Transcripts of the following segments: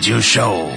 Rádio Show.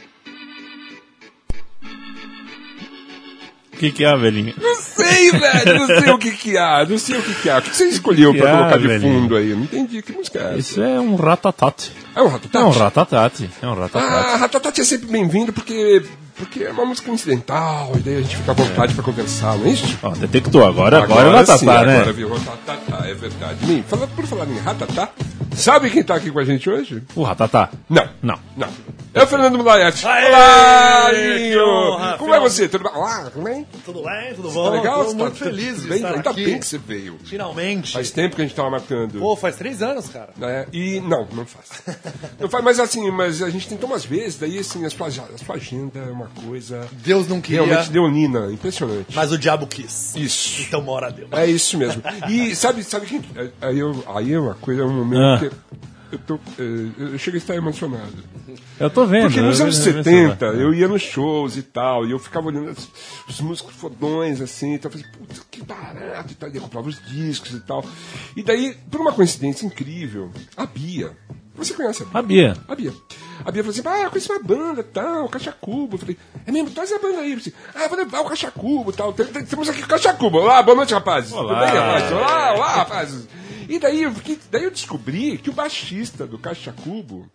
O que é, velhinho? Não sei, velho. Não sei o que há. Não sei o que há. O que você escolheu pra colocar de fundo aí? Eu não entendi. Que música é essa? Isso é um ratatate. É um ratatate? É um ratatate. É um ratatate. Ah, ratatate é sempre bem-vindo porque é uma música incidental e daí a gente fica à vontade pra conversar, não é isso? Ó, detectou. Agora é o ratatá, sim, né? Agora virou ratatá, é verdade. Por falar em ratatá, sabe quem tá aqui com a gente hoje? O ratatá. Não. É o Fernando Mulaiati. Olá, Linho! Como é você? Tudo bem? Olá, tudo bem? Tudo bem, tudo Tá bom? legal? Tô muito feliz de bem? estar Ainda aqui. bem que você veio. Finalmente. Faz tempo que a gente tava marcando. Pô, faz 3 anos, cara. E não faz. Não faz, mas assim, a gente tentou umas vezes, daí assim, a sua agenda é uma coisa Deus não queria, realmente leonina, impressionante. mas o diabo quis. Isso. Então mora Deus. É isso mesmo. E sabe quem? Aí é uma coisa, é um momento que eu chego a estar emocionado. Eu tô vendo. Porque nos anos 70 eu ia nos shows e tal, e eu ficava olhando os músicos fodões assim, então eu falei, puta, que barato e tal, e eu comprava os discos e tal. E daí, por uma coincidência incrível, a Bia. Você conhece a Bia? A Bia. A Bia falou assim, eu conheci uma banda, tal, Caixa Cubo. Eu falei, é mesmo, traz a banda aí. Eu falei, eu vou levar o Caixa Cubo, tal. Temos aqui o Caixa Cubo. Olá, boa noite, rapazes. Olá. Tudo bem, rapazes? Olá, rapazes. E daí eu descobri que o baixista do Caixa Cubo,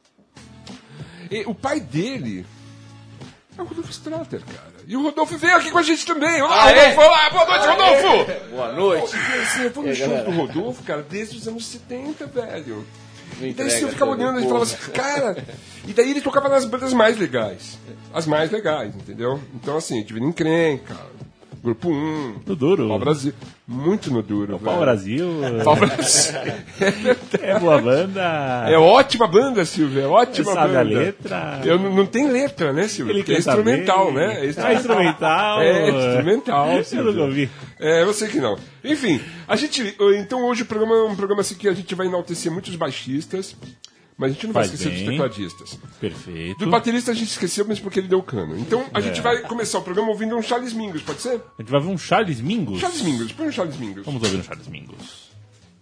o pai dele é o Rodolfo Strater, cara. E o Rodolfo veio aqui com a gente também. Olá, Rodolfo. Olá, boa noite, Rodolfo. Boa noite. Eu fui no show do Rodolfo, cara, desde os anos 70, velho. E daí eu ficava olhando e falava assim, cara. E daí ele tocava nas bandas mais legais. As mais legais, entendeu? Então, assim, Divina Encrenca, Grupo 1, No duro. Pau Brasil. Muito no duro, Pau Brasil. Pau Brasil. É boa banda. É ótima banda, Silvia. É ótima Sabe banda. a letra. Não tem letra, né, Silvia? Ele Porque é canta instrumental, bem. né? Instrumental. É instrumental. Eu Silvia. nunca ouvi. Eu sei que não. Enfim, então hoje o programa é um programa assim que a gente vai enaltecer muitos baixistas, mas a gente não vai Faz esquecer bem. dos tecladistas. Perfeito. Do baterista a gente esqueceu, mas porque ele deu cano. Então a gente vai começar o programa ouvindo um Charles Mingus, pode ser? A gente vai ver um Charles Mingus. Charles Mingus, põe um Charles Mingus. Vamos ouvir um Charles Mingus.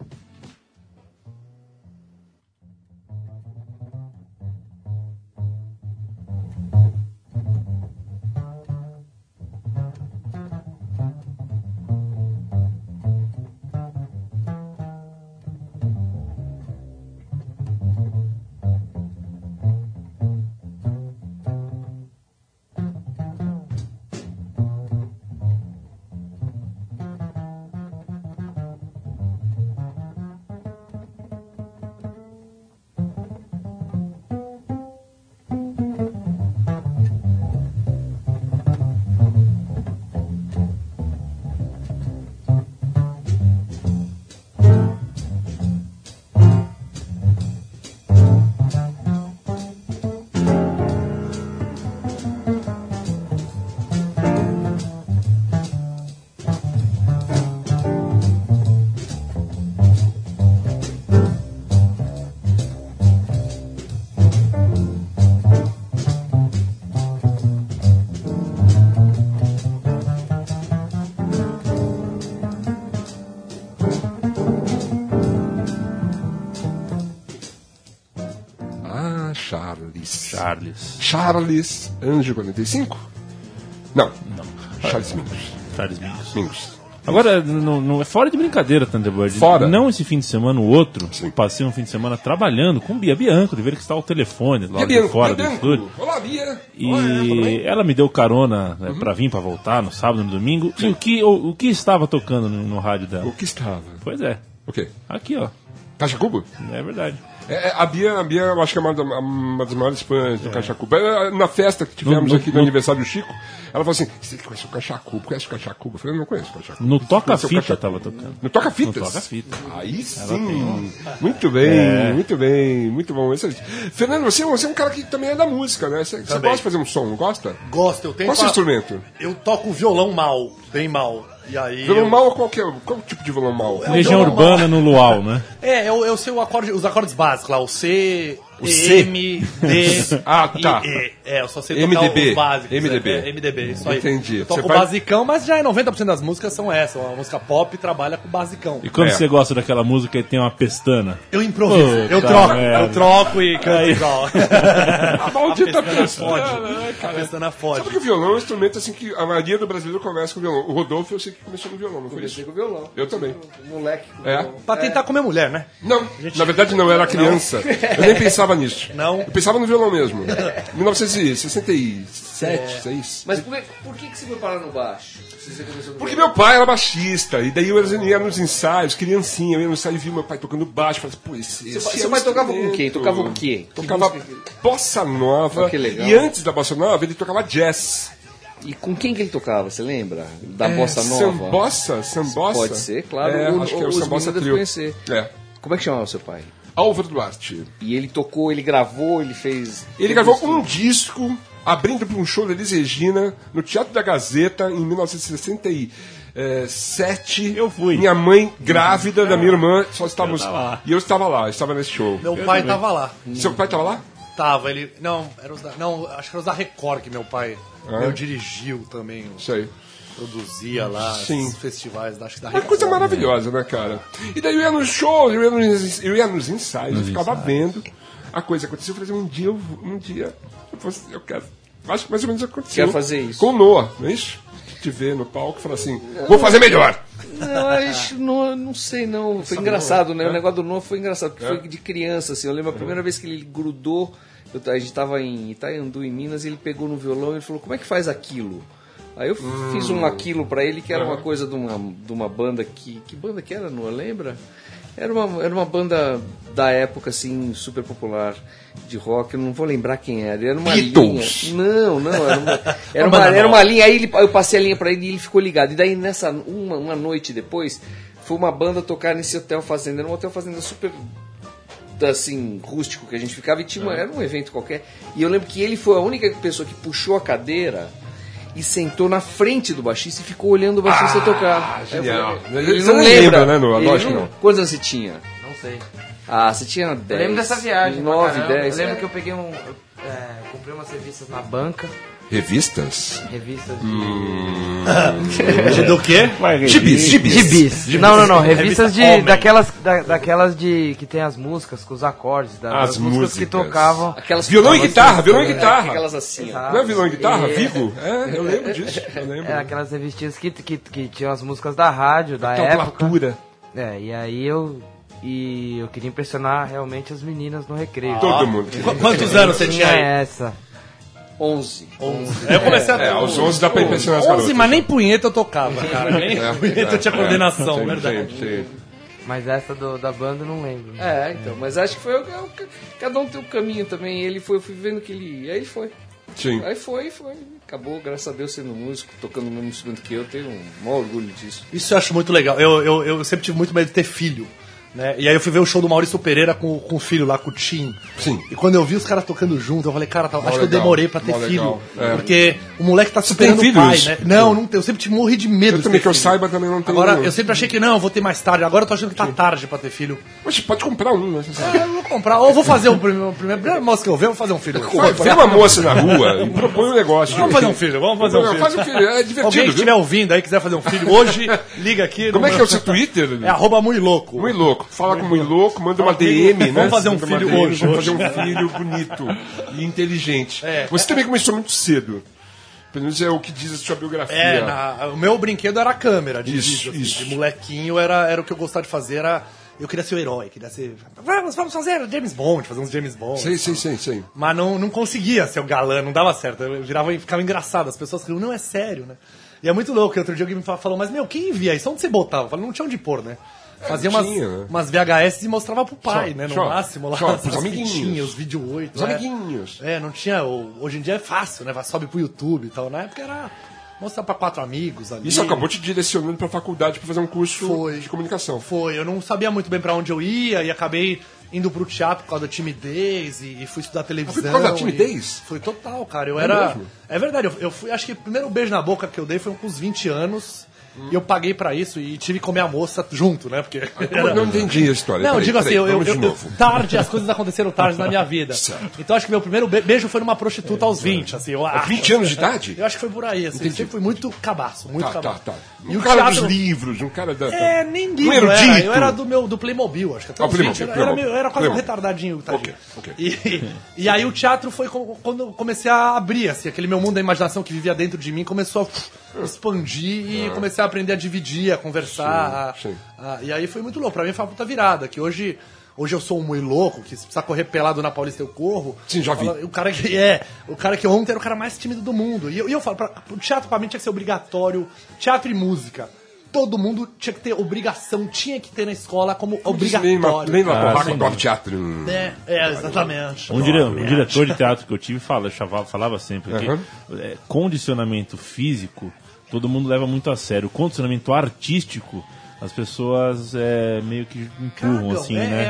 Charles Anjo 45? Não. Charles Mingus. Charles Mingus. Mingus. Agora, não é fora de brincadeira, Thunderbird. Fora. Não esse fim de semana, o outro. Sim. Passei um fim de semana trabalhando com Bia Bianco, de ver que está ao telefone lá de fora do estúdio. Olá, Bia. E ela me deu carona pra vir, pra voltar no sábado e no domingo. E o que estava tocando no rádio dela? O que estava? Pois é. O quê? Aqui, ó. Caixa Cubo? É verdade. A Bia, eu acho que é uma das maiores fãs do Caixa Cubo. Na festa que tivemos aqui no aniversário do Chico, ela falou assim, você conhece o Caixa Cubo? Conhece o Caixa Cubo? Eu falei, não conheço o Caixa Cubo. No Toca-Fita tava tocando. No Toca-Fitas? No Toca-Fita. Aí sim. Muito bem, muito bem. Muito bom. Excelente. Fernando, você é um cara que também é da música, né? Você gosta de fazer um som, não gosta? Gosto, eu tenho. Qual é o seu instrumento? Eu toco violão mal, bem mal. E aí Violão mal, qual tipo de violão mal? Legião Urbana no Luau, né? Eu sei os acordes básicos lá, o C, O C? M, D, Ah, tá. I, E. Eu só sei tocar MDB. os básicos. MDB. MDB, isso aí. Entendi. Eu toco Você vai- basicão, mas já 90% das músicas são essas. A música pop trabalha com basicão. E quando É. você gosta daquela música e tem uma pestana? Eu improviso, eu Puta troco, merda. eu troco e canto igual. A maldita pestana pestana, fode. né, A cara? pestana fode. Sabe que o violão é um instrumento assim que a maioria do brasileiro começa com violão. O Rodolfo eu sei que começou no violão, não foi Comecei isso? com o violão. Eu também. Moleque. Com É? violão. Pra tentar comer mulher, né? Não, na verdade não, eu era criança. Eu nem pensava nisso. Não. Eu pensava no violão mesmo. 1967, 6. Mas por que você foi parar no baixo? Se você começou no Porque violão? meu pai era baixista, e daí eu ia nos ensaios, criancinha, eu ia no ensaio e vi meu pai tocando baixo. Falei, pô, esse Seu pai tocava com quem? Tocava o quê? Que Tocava música que- bossa nova. Ah, que legal. E antes da bossa nova, ele tocava jazz. E com quem que ele tocava, você lembra? Da Bossa Nova? Sambossa? Pode ser, claro. Acho que é o os Sambossa meninos Trio. conhecer. É. Como é que chamava seu pai? Álvaro Duarte. E ele tocou, ele gravou, ele fez... Ele gravou um disco abrindo para um show da Elis Regina no Teatro da Gazeta em 1967. Eu fui. Minha mãe grávida da minha irmã só estávamos. tava lá. E eu estava lá, eu estava nesse show. Meu pai tava lá. Seu pai estava lá? Tava, ele. Não, era os da. Não, acho que era os da Record que meu pai. Meu dirigiu também. Isso aí. Produzia lá Sim. os festivais, acho que da Uma Record. coisa maravilhosa, né, cara? E daí eu ia nos shows, eu ia nos ensaios, eu ficava vendo a coisa acontecer. Eu falei, um dia, eu quero. Acho que mais ou menos aconteceu. Quer fazer isso? Com o Noah, não é isso? Te ver no palco e falar assim, vou fazer melhor. Não, acho, não sei não. Foi engraçado, né? O negócio do novo foi engraçado, porque foi de criança, assim. Eu lembro a primeira vez que ele grudou, a gente tava em Itaiandu, em Minas, e ele pegou no violão e ele falou, como é que faz aquilo? Aí eu fiz um aquilo pra ele, que era uma coisa de uma banda que banda que era, não lembra? Era uma banda da época, assim, super popular de rock, eu não vou lembrar quem era. Era uma Beatles. linha. Não, era uma linha. Aí eu passei a linha pra ele e ele ficou ligado. E daí, uma noite depois, foi uma banda tocar nesse hotel fazenda. Era um hotel fazenda super, assim, rústico que a gente ficava. E era um evento qualquer. E eu lembro que ele foi a única pessoa que puxou a cadeira e sentou na frente do baixista e ficou olhando o baixista tocar. genial. Ele Você não não lembra, né, Noah? Ele Lógico que não. Quantos anos você tinha? Não sei. Ah, você tinha 10. Eu lembro dessa viagem. pra 9, caramba. 10. Eu lembro que eu peguei comprei umas revistas na banca. Revistas? Revistas Do quê? Gibis. Não. Revistas de. Homem. Daquelas de. Que tem as músicas com os acordes. Das As músicas que músicas. tocavam. Aquelas Violão e que guitarra, violão e É, guitarra. aquelas assim, ó. Não é violão e guitarra? É. Vivo? É, eu lembro disso. Eu lembro. Aquelas revistinhas que tinham as músicas da rádio, da Aquela época. platura. E aí eu queria impressionar realmente as meninas no recreio. Todo mundo. Quantos anos você tinha aí? essa. 11. Aí eu comecei a Aos 11 dá pra impressionar as 11, garotas. mas nem punheta eu tocava, cara. Nem punheta eu tinha coordenação, Sim, verdade. sim. Mas essa da banda eu não lembro. Então, mas acho que foi cada um tem um caminho também. Ele foi, eu fui vendo que ele ia, aí ele foi. Sim. Aí foi. Acabou, graças a Deus, sendo músico, tocando o mesmo instrumento que eu, tenho um maior orgulho disso. Isso eu acho muito legal. Eu sempre tive muito medo de ter filho. Né? E aí eu fui ver o show do Maurício Pereira com o filho lá, com o Tim. Sim. E quando eu vi os caras tocando junto, eu falei, cara, acho que eu legal, demorei pra ter mó filho. legal. É. Porque o moleque tá tem superando o pai, filhos? né? Não tenho. Eu sempre morri de medo Eu de também, ter que eu filho. saiba, também não tenho. Agora, eu sempre achei que não, eu vou ter mais tarde. Agora eu tô achando que tá tarde pra ter filho. Mas pode comprar um, né? Eu vou comprar, ou vou fazer o primeiro moço que eu ver, eu vou fazer um filho. Vê uma moça na rua e propõe um negócio. Vamos fazer um filho, vamos fazer um filho. Faz um filho, é divertido. Alguém que viu? estiver ouvindo aí, quiser fazer um filho hoje, liga aqui. Como é que é o seu Twitter? É @Muito Louco. Muito louco. Fala com muito louco, manda uma Fala comigo. DM, né? Vamos fazer um Manda uma filho DM, hoje. Vamos fazer um filho bonito e inteligente. É. Você também começou muito cedo. Pelo menos é o que diz a sua biografia. O meu brinquedo era a câmera de Isso, vídeo. assim, isso. De molequinho era o que eu gostava de fazer. Eu queria ser o herói, queria ser. Vamos fazer James Bond, fazer uns James Bond. Sei. Mas não conseguia ser o galã, não dava certo. Eu virava e ficava engraçado. As pessoas falavam, não é sério, né? E é muito louco. Outro dia alguém me falou, mas meu, quem via isso? Onde você botava? Eu falei, não tinha onde pôr, né? Fazia tinha, né? umas VHS e mostrava pro pai, Só, né? No só, máximo lá. só, as pros amiguinhos. fitinhas, os vídeo 8. Os amiguinhos. Não tinha. Hoje em dia é fácil, né? Sobe pro YouTube e tal. Na época era mostrar pra 4 amigos ali. Isso acabou te direcionando pra faculdade pra fazer um curso de comunicação. Foi, eu não sabia muito bem pra onde eu ia e acabei indo pro teatro por causa da timidez e fui estudar televisão. Foi por causa da timidez? Foi total, cara. Eu É era. mesmo? É verdade, eu fui. Acho que o primeiro beijo na boca que eu dei foi com uns 20 anos. E eu paguei pra isso e tive que comer a moça junto, né? Porque Eu não entendi a história. não, Peraí, digo assim, vamos de novo. tarde, as coisas aconteceram tarde na minha vida. Certo. Então acho que meu primeiro beijo foi numa prostituta aos 20, assim, eu acho. 20 anos de idade? Eu acho que foi por aí, assim. Eu sempre fui muito cabaço, muito cabaço. Tá. E Um o cara teatro... dos livros, um cara da... nem um livro, erudito. eu era do Playmobil, acho que até os 20, eu era quase um retardadinho, tadinho. Ok. E aí o teatro foi quando eu comecei a abrir, assim, aquele meu mundo da imaginação que vivia dentro de mim começou a expandir e comecei a aprender a dividir, a conversar. Sim. E aí foi muito louco. Pra mim foi uma puta virada, que hoje eu sou um mui louco, que se precisar correr pelado na Paulista eu corro. Sim, já vi. O cara que ontem era o cara mais tímido do mundo. E eu falo, o teatro pra mim tinha que ser obrigatório, teatro e música. Todo mundo tinha que ter obrigação, tinha que ter na escola como obrigatório. Nem na barraca do teatro. Exatamente. Um diretor de teatro que eu tive falava sempre que condicionamento físico todo mundo leva muito a sério. O condicionamento artístico as pessoas meio que empurram, assim, né?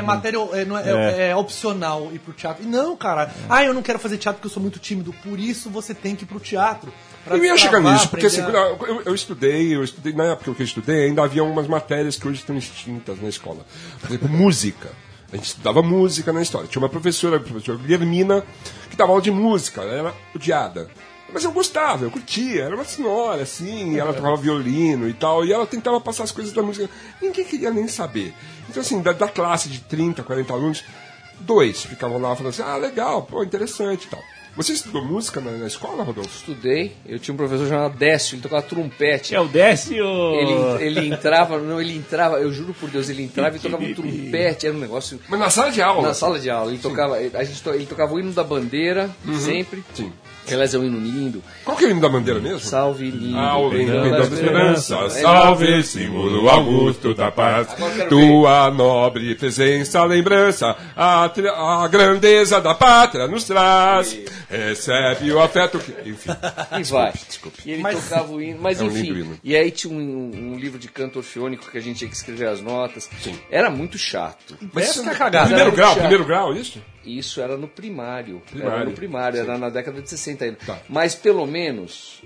É opcional ir pro teatro. E não, cara. Eu não quero fazer teatro porque eu sou muito tímido. Por isso você tem que ir pro teatro. Eu ia chegar nisso, porque assim, eu estudei, na época que eu estudei, ainda havia umas matérias que hoje estão extintas na escola. Por exemplo, música. A gente estudava música na história. Tinha uma professora, a professora Guilhermina, que dava aula de música. Ela era odiada. Mas eu gostava, eu curtia, era uma senhora, assim, ela tocava violino e tal, e ela tentava passar as coisas da música. Ninguém queria nem saber. Então, assim, da classe de 30, 40 alunos, 2 ficavam lá falando assim, legal, pô, interessante e tal. Você estudou música na escola, Rodolfo? Estudei. Eu tinha um professor chamado Décio, ele tocava trompete. É o Décio! Ele entrava, eu juro por Deus, ele entrava e tocava um trompete, era um negócio... Mas na sala de aula? Na sala de aula. Ele tocava o hino da bandeira, sempre. Sim. Que aliás é um hino lindo. Qual que é o hino da bandeira mesmo? Salve, lindo. Lindo da esperança, salve, símbolo augusto da paz. Tua nobre presença, lembrança, a grandeza da pátria nos traz. Recebe o afeto que... Enfim. E vai. Desculpe. E ele tocava o hino. Mas enfim. Hino. E aí tinha um livro de canto orfeônico que a gente tinha que escrever as notas. Sim. Era muito chato. Mas isso é cagado. Primeiro grau, isso? Isso era no primário. Sim. Era na década de 60 ainda. Tá. Mas pelo menos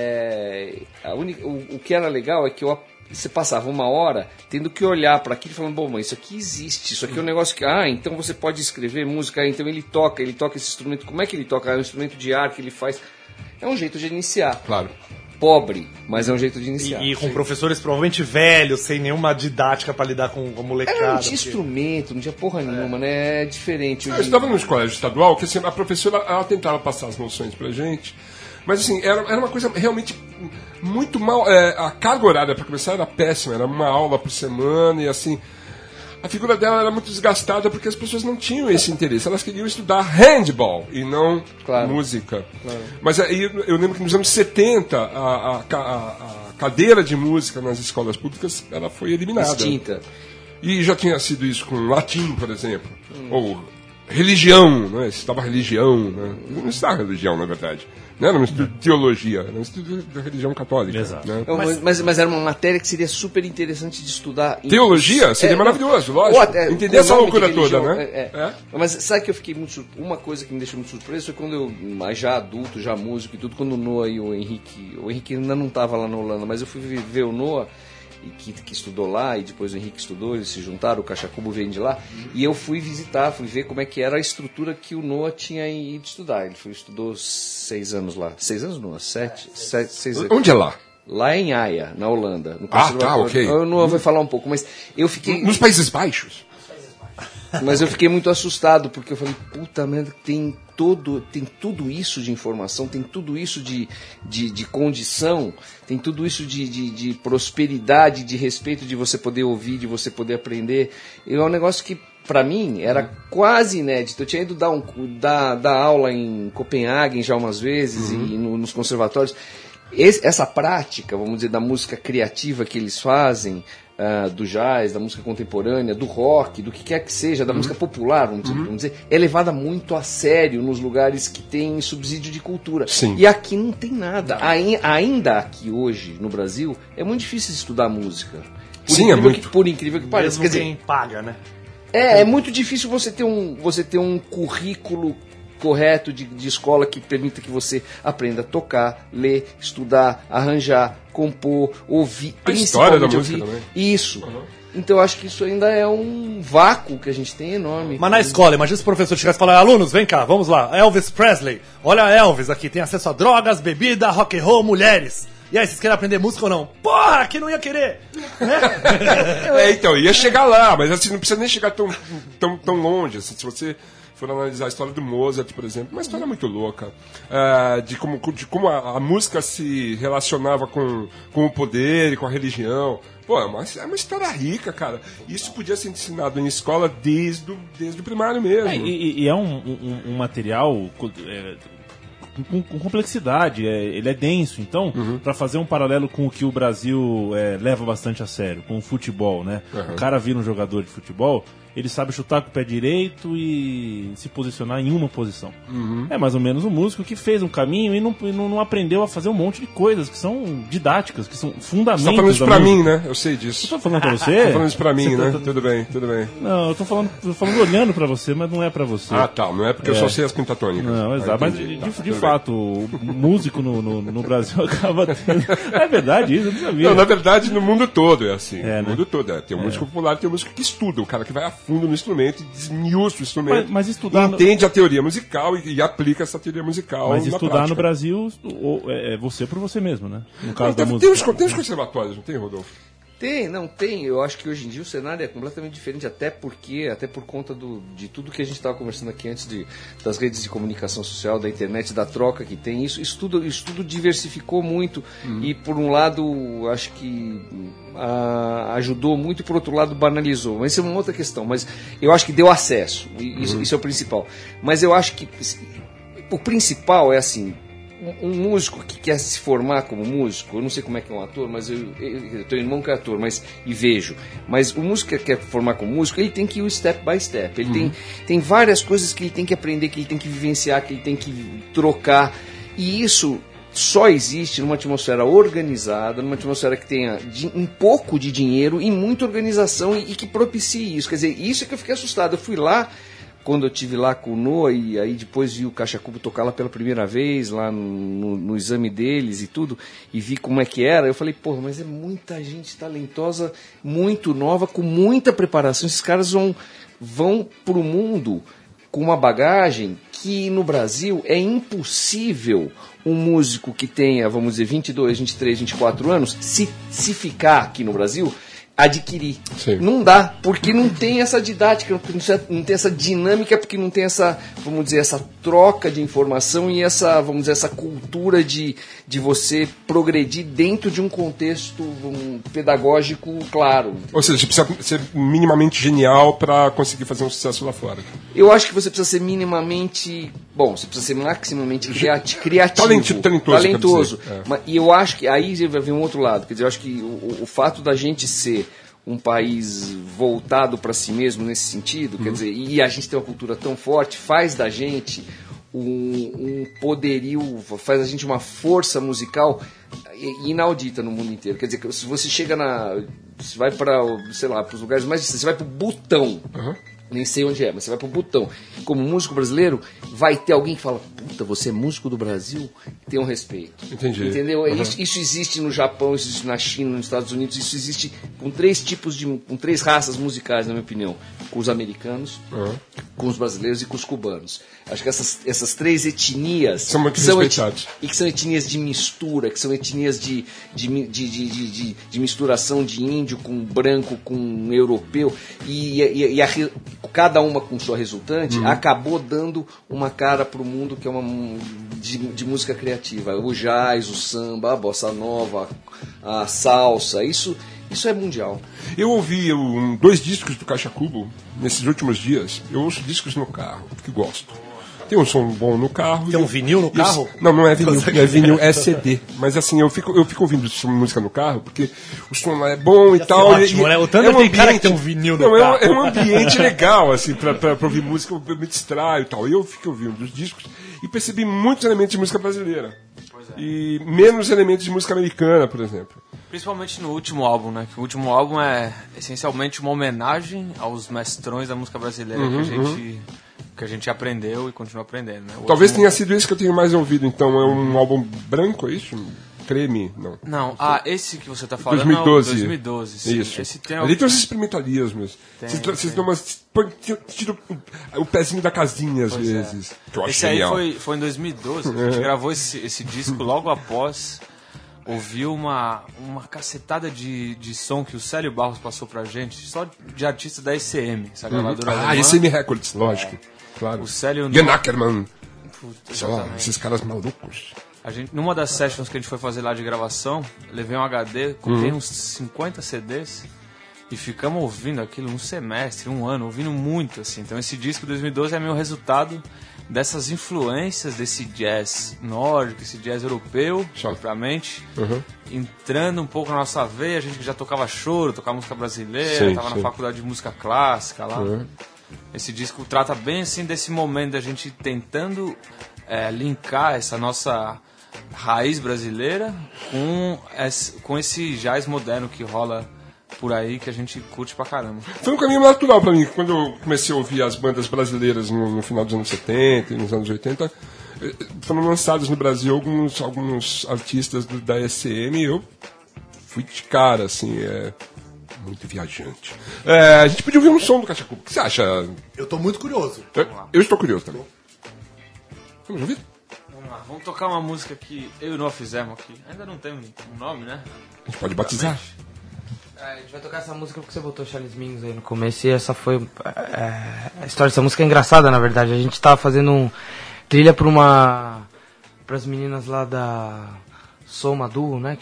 o que era legal é que você passava uma hora tendo que olhar para aquilo e falando, bom, mas isso aqui existe, isso aqui é um negócio que, então você pode escrever música, então ele toca esse instrumento, como é que ele toca? É um instrumento de ar que ele faz. É um jeito de iniciar. Claro. Pobre, mas é um jeito de iniciar. E com professores provavelmente velhos, sem nenhuma didática pra lidar com molecada. Não tinha instrumento, não tinha porra nenhuma, né? É diferente. Eu estava num colégio estadual que assim, a professora ela tentava passar as noções pra gente, mas assim, era uma coisa realmente muito mal. A carga horária pra começar era péssima, era uma aula por semana e assim. A figura dela era muito desgastada porque as pessoas não tinham esse interesse. Elas queriam estudar handball e não música. Claro. Mas aí eu lembro que nos anos 70 a cadeira de música nas escolas públicas ela foi eliminada. Extinta. E já tinha sido isso com latim, por exemplo. Ou religião, né? Estava religião, né? Não estava religião, na verdade. Não era um estudo de teologia, era um estudo da religião católica. Exato. Né? Mas era uma matéria que seria super interessante de estudar. Teologia? Seria maravilhoso, lógico. Entender essa loucura toda, né? Mas sabe que eu fiquei muito surpreso? Uma coisa que me deixou muito surpreso foi quando eu, já adulto, já músico e tudo, quando o Noah e o Henrique ainda não estava lá na Holanda, mas eu fui ver o Noah, que estudou lá, e depois o Henrique estudou, eles se juntaram, o Cachacubo veio de lá, e eu fui ver como é que era a estrutura que o Noah tinha ido estudar. Ele estudou 6 anos lá. 6 anos, Noah? 7, 6 anos. Onde é lá? Lá em Haia, na Holanda. No ok. O Noah vai falar um pouco, mas eu fiquei... Nos Países Baixos? Mas eu fiquei muito assustado, porque eu falei, puta merda, tem tudo isso de informação, tem tudo isso de condição, tem tudo isso de prosperidade, de respeito, de você poder ouvir, de você poder aprender. E é um negócio que, pra mim, era quase inédito. Eu tinha ido dar aula em Copenhague já umas vezes, e nos conservatórios. Essa prática, vamos dizer, da música criativa que eles fazem, do jazz, da música contemporânea, do rock, do que quer que seja, da música popular, vamos dizer, é levada muito a sério nos lugares que tem subsídio de cultura. Sim. E aqui não tem nada. Ainda aqui hoje, no Brasil, é muito difícil estudar música. Por incrível que pareça. Mesmo quem paga, né? É muito difícil você ter um currículo correto de escola que permita que você aprenda a tocar, ler, estudar, arranjar, compor, ouvir, a história da principalmente música ouvir. também. Isso. Então eu acho que isso ainda é um vácuo que a gente tem enorme. Mas na escola, imagina se o professor chegasse e falar: alunos, vem cá, vamos lá, Elvis Presley, olha Elvis aqui, tem acesso a drogas, bebida, rock and roll, mulheres. E aí, vocês querem aprender música ou não? Porra, que não ia querer! Né? Então, ia chegar lá, mas assim, não precisa nem chegar tão longe. Assim, se você for analisar a história do Mozart, por exemplo, uma história muito louca, de como a música se relacionava com o poder e com a religião. Pô, é uma história rica, cara. Isso podia ser ensinado em escola desde o primário mesmo. E é um material com complexidade, ele é denso. Então, para fazer um paralelo com o que o Brasil leva bastante a sério, com o futebol, né? O cara vira um jogador de futebol, ele sabe chutar com o pé direito e se posicionar em uma posição. É mais ou menos um músico que fez um caminho e não aprendeu a fazer um monte de coisas que são didáticas, que são fundamentos. Você tá falando isso pra mim, né? Eu sei disso. Eu tô falando pra você? Tô falando isso pra mim, né? Tá... Tudo bem. Não, eu tô falando olhando pra você, mas não é pra você. Ah, tá. Não é porque eu só sei as pentatônicas. Não, exato. Mas de fato, o músico no Brasil acaba tendo... É verdade isso, eu não sabia. Não, na verdade, no mundo todo é assim. Né? No mundo todo. Tem um músico popular, tem um músico que estuda, o cara que vai a fundo no instrumento e desmiuça o instrumento. Mas estudar entende a teoria musical e aplica essa teoria musical. Mas na estudar prática. No Brasil é você por você mesmo, né? No caso da tem música. Tem os conservatórios, não tem, Rodolfo? Tem. Eu acho que hoje em dia o cenário é completamente diferente, até por conta de tudo que a gente estava conversando aqui antes das redes de comunicação social, da internet, da troca que tem. Isso tudo diversificou muito e, por um lado, acho que ajudou muito e, por outro lado, banalizou. Mas isso é uma outra questão. Mas eu acho que deu acesso. Isso é o principal. Mas eu acho que o principal é assim... Um músico que quer se formar como músico, eu não sei como é que é um ator, mas eu tenho irmão que é ator, e vejo. Mas o músico que quer formar como músico, ele tem que ir step by step. Ele tem várias coisas que ele tem que aprender, que ele tem que vivenciar, que ele tem que trocar. E isso só existe numa atmosfera organizada, numa atmosfera que tenha um pouco de dinheiro e muita organização e que propicie isso. Quer dizer, isso é que eu fiquei assustado. Eu fui lá, quando eu estive lá com o Noah, e aí depois vi o Cachacubo tocar lá pela primeira vez, lá no exame deles e tudo, e vi como é que era, eu falei, porra, mas é muita gente talentosa, muito nova, com muita preparação. Esses caras vão pro mundo com uma bagagem que no Brasil é impossível um músico que tenha, vamos dizer, 22, 23, 24 anos, se ficar aqui no Brasil, adquirir. Sim. Não dá, porque não tem essa didática, não tem essa dinâmica, porque não tem essa, vamos dizer, essa troca de informação e essa, vamos dizer, essa cultura de você progredir dentro de um contexto pedagógico claro. Ou seja, você precisa ser minimamente genial para conseguir fazer um sucesso lá fora. Eu acho que você precisa ser minimamente... Bom, você precisa ser maximamente criativo. Talentoso. E eu acho que aí vai vir um outro lado. Quer dizer, eu acho que o fato da gente ser um país voltado para si mesmo nesse sentido, quer dizer, e a gente tem uma cultura tão forte, faz da gente um poderio, faz a gente uma força musical inaudita no mundo inteiro. Quer dizer, se você chega você vai para, sei lá, para os lugares mais distantes, você vai para o Butão, nem sei onde é, mas você vai pro Butão. Como músico brasileiro, vai ter alguém que fala, puta, você é músico do Brasil? Tem um respeito. Entendi. Entendeu? Isso existe no Japão, isso existe na China, nos Estados Unidos, isso existe com com três raças musicais, na minha opinião. Com os americanos, com os brasileiros e com os cubanos. Acho que essas três etnias são muito respeitados. E que são etnias de mistura, que são etnias de misturação de índio com branco, com europeu, e cada uma com sua resultante, acabou dando uma cara para o mundo que é uma de música criativa. O jazz, o samba, a bossa nova, a salsa, isso é mundial. Eu ouvi 2 discos do Cachacubo nesses últimos dias. Eu ouço discos no carro, porque gosto. Tem um som bom no carro. Tem um vinil no carro? Não é vinil. Não é vinil, é CD. Mas assim, eu fico ouvindo música no carro, porque o som lá é bom e tal. Ótimo, né? O tanto tem cara que tem um vinil no carro. É um ambiente legal, assim, pra ouvir música, eu me distraio e tal. E eu fico ouvindo os discos e percebi muitos elementos de música brasileira. E menos elementos de música americana, por exemplo. Principalmente no último álbum, né? Que o último álbum é essencialmente uma homenagem aos mestrões da música brasileira que a gente que a gente aprendeu e continua aprendendo, né? Talvez tenha sido esse que eu tenho mais ouvido, então. É um álbum branco, é isso? Creme? Não. Não, esse que você tá falando 2012. é o 2012, sim. Isso. Esse tem Ali tem uns experimentalismos. Vocês dão umas... Tira o pezinho da casinha, às vezes. Que eu acho esse aí genial. foi em 2012, a gente gravou esse disco logo após ouvir uma cacetada de som que o Célio Barros passou pra gente, só de artista da ECM, essa gravadora alemã. ECM Records, lógico. Claro. O Célio... Ian Ackerman. Puta, Esses caras malucos. Numa das sessions que a gente foi fazer lá de gravação, levei um HD, comprei uns 50 CDs e ficamos ouvindo aquilo um semestre, um ano, ouvindo muito, assim. Então esse disco de 2012 é meu resultado dessas influências desse jazz nórdico, esse jazz europeu, propriamente, entrando um pouco na nossa veia, a gente que já tocava choro, tocava música brasileira, estava na faculdade de música clássica lá. Esse disco trata bem, assim, desse momento da gente tentando linkar essa nossa raiz brasileira com esse jazz moderno que rola por aí, que a gente curte pra caramba. Foi um caminho natural pra mim. Quando eu comecei a ouvir as bandas brasileiras no final dos anos 70 e nos anos 80, foram lançados no Brasil alguns artistas da ECM e eu fui de cara, assim, muito viajante. A gente podia ouvir um som do Caixa Cubo. O que você acha? Eu tô muito curioso. Eu estou curioso também. Vamos ouvir? Vamos lá, vamos tocar uma música que eu e o Noah fizemos aqui. Ainda não tem um nome, né? A gente pode batizar. A gente vai tocar essa música porque você botou Charles Mingus aí no começo e essa foi... a história dessa música é engraçada, na verdade. A gente tava fazendo trilha pras meninas lá da Soma Duo, né?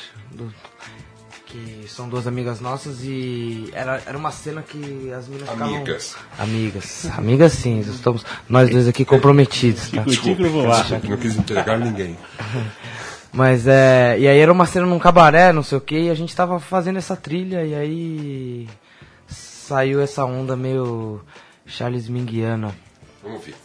Que são duas amigas nossas e era uma cena que as meninas ficavam... Amigas sim, estamos nós dois aqui comprometidos, tá? Desculpa, não quis entregar ninguém. Mas e aí era uma cena num cabaré, não sei o que, e a gente tava fazendo essa trilha e aí saiu essa onda meio Charles Minguiana. Vamos ver.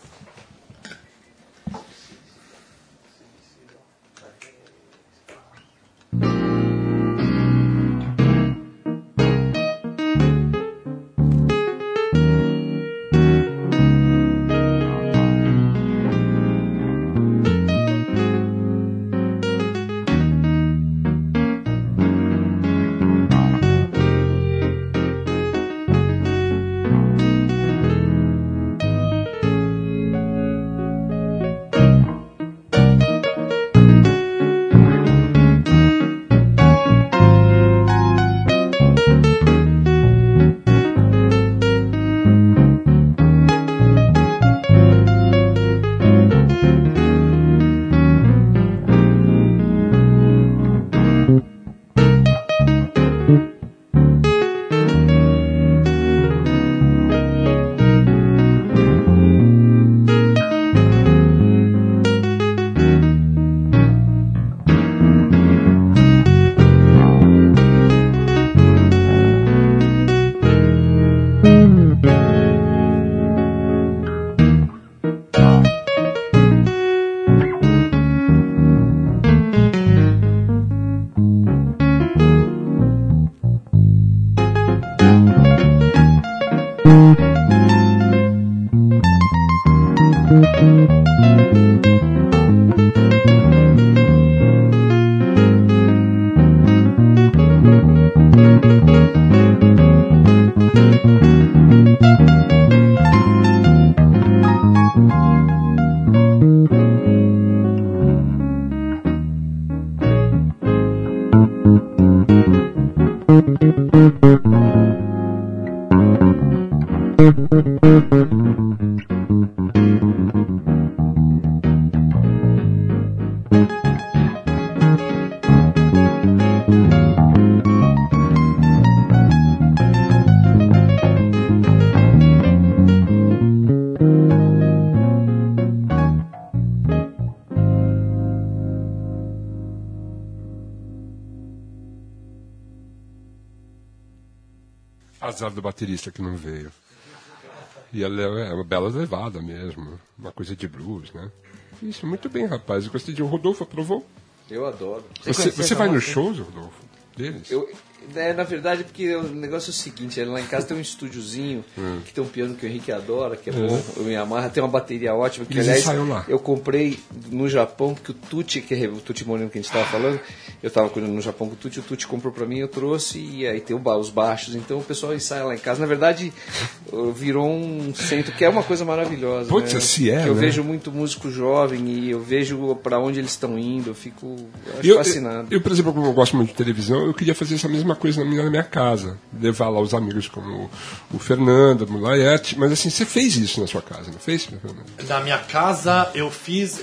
Azar do baterista que não veio. E ela é uma bela levada mesmo. Uma coisa de blues, né? Isso, muito bem, rapaz. Eu gostei de... O Rodolfo aprovou? Eu adoro. Você vai nos shows, Rodolfo? Deles? Na verdade, porque o negócio é o seguinte, lá em casa tem um estúdiozinho, que tem um piano que o Henrique adora, que é bom, o Yamaha, tem uma bateria ótima, que Eles aliás, ensaiam lá. eu comprei no Japão, porque o Tucci, o Tucci Moreno que a gente estava falando, eu estava no Japão com o Tucci comprou para mim, eu trouxe, e aí tem os baixos, então o pessoal ensaia lá em casa. Na verdade, virou um centro, que é uma coisa maravilhosa. Putz, né? assim é, que eu né? vejo muito músico jovem, e eu vejo para onde eles estão indo, eu acho fascinado. Eu, por exemplo, como eu gosto muito de televisão, eu queria fazer essa mesma coisa na minha casa. Levar lá os amigos como o Fernando, a Mulayete. Mas assim, você fez isso na sua casa, não fez, Fernando? Na minha casa, eu fiz...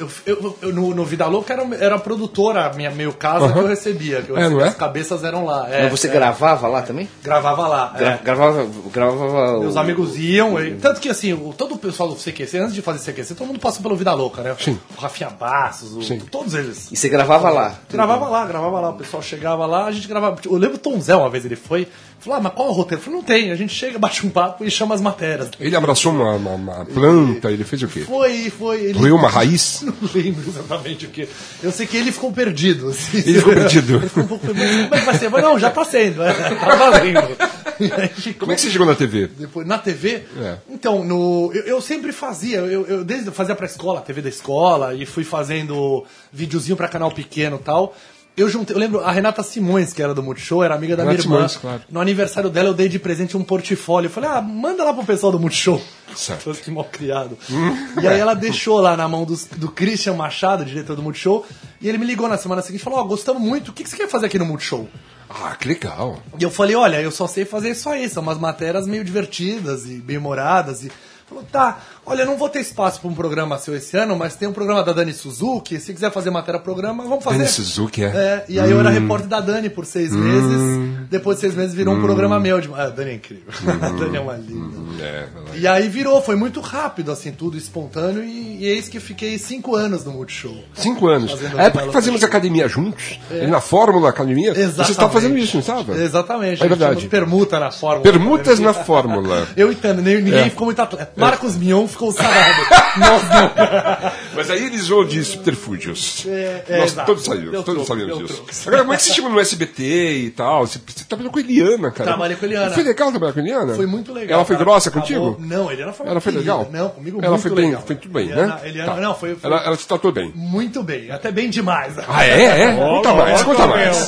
no Vida Louca era a produtora, meio casa, que eu recebia. Que eu recebia, não é? as cabeças eram lá. Mas você gravava lá também? Gravava lá. Gravava Meus amigos iam. Tanto que, assim, todo o pessoal do CQC, antes de fazer CQC, todo mundo passou pelo Vida Louca, né? Sim. O Rafinha Bastos, todos eles. E você gravava lá? Gravava lá. O pessoal chegava lá, a gente gravava. Eu lembro o Tom Zé, uma vez ele foi, falou, mas qual é o roteiro? Eu falei, não tem, a gente chega, bate um papo e chama as matérias. Ele abraçou uma planta, ele fez o quê? Foi. Ele... Roeu uma raiz? Não lembro exatamente o que. Eu sei que ele ficou perdido. Assim. Ele ficou perdido. Ele ficou um pouco perdido. Como é que vai ser? Mas não, já tá sendo. Tá valendo. Como é que você chegou na TV? Depois, na TV? É. Então, eu sempre fazia. Eu desde fazia pra escola, TV da escola, e fui fazendo videozinho pra canal pequeno e tal. Eu lembro, a Renata Simões, que era do Multishow, era amiga da minha irmã. Simões, claro. No aniversário dela, eu dei de presente um portfólio. Eu falei, manda lá pro pessoal do Multishow. Certo. Que mal criado. E aí ela deixou lá na mão do Christian Machado, diretor do Multishow, e ele me ligou na semana seguinte e falou, gostamos muito, o que você quer fazer aqui no Multishow? Ah, que legal. E eu falei, olha, eu só sei fazer isso aí, são umas matérias meio divertidas e bem humoradas. E falou, tá, olha, eu não vou ter espaço para um programa seu esse ano, mas tem um programa da Dani Suzuki, se quiser fazer matéria-programa, vamos fazer. Dani Suzuki, e aí eu era repórter da Dani por 6 meses, depois de 6 meses virou um programa meu. A Dani é incrível, a Dani é uma linda. E aí virou, foi muito rápido, assim, tudo espontâneo, e eis que fiquei 5 anos no Multishow. 5 anos. Fazendo A época que novela fazíamos academia juntos, na Fórmula Academia, Exatamente. você estava fazendo isso, não estava? Exatamente. É verdade. Chamamos permuta na Fórmula. Permutas na Fórmula. Eu entendo, ninguém ficou muito atleta. Marcos Mion ficou sarado. Nós não. Mas aí eles usam de subterfúgios. Nós exato. todos sabemos disso. Agora, como é que você chegou no SBT e tal? Você trabalhou com a Eliana, cara. Trabalhei com a Eliana. Foi legal trabalhar com a Eliana? Foi muito legal. Ela foi cara. grossa contigo? Não, a Eliana foi Ela foi querida. legal? Não, comigo Ela muito foi bem, legal. foi tudo bem, Eliana, né? Eliana, Tá. não, foi Ela te tratou bem. muito bem. Até bem demais. Ah, é? Conta mais, conta mais.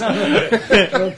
Não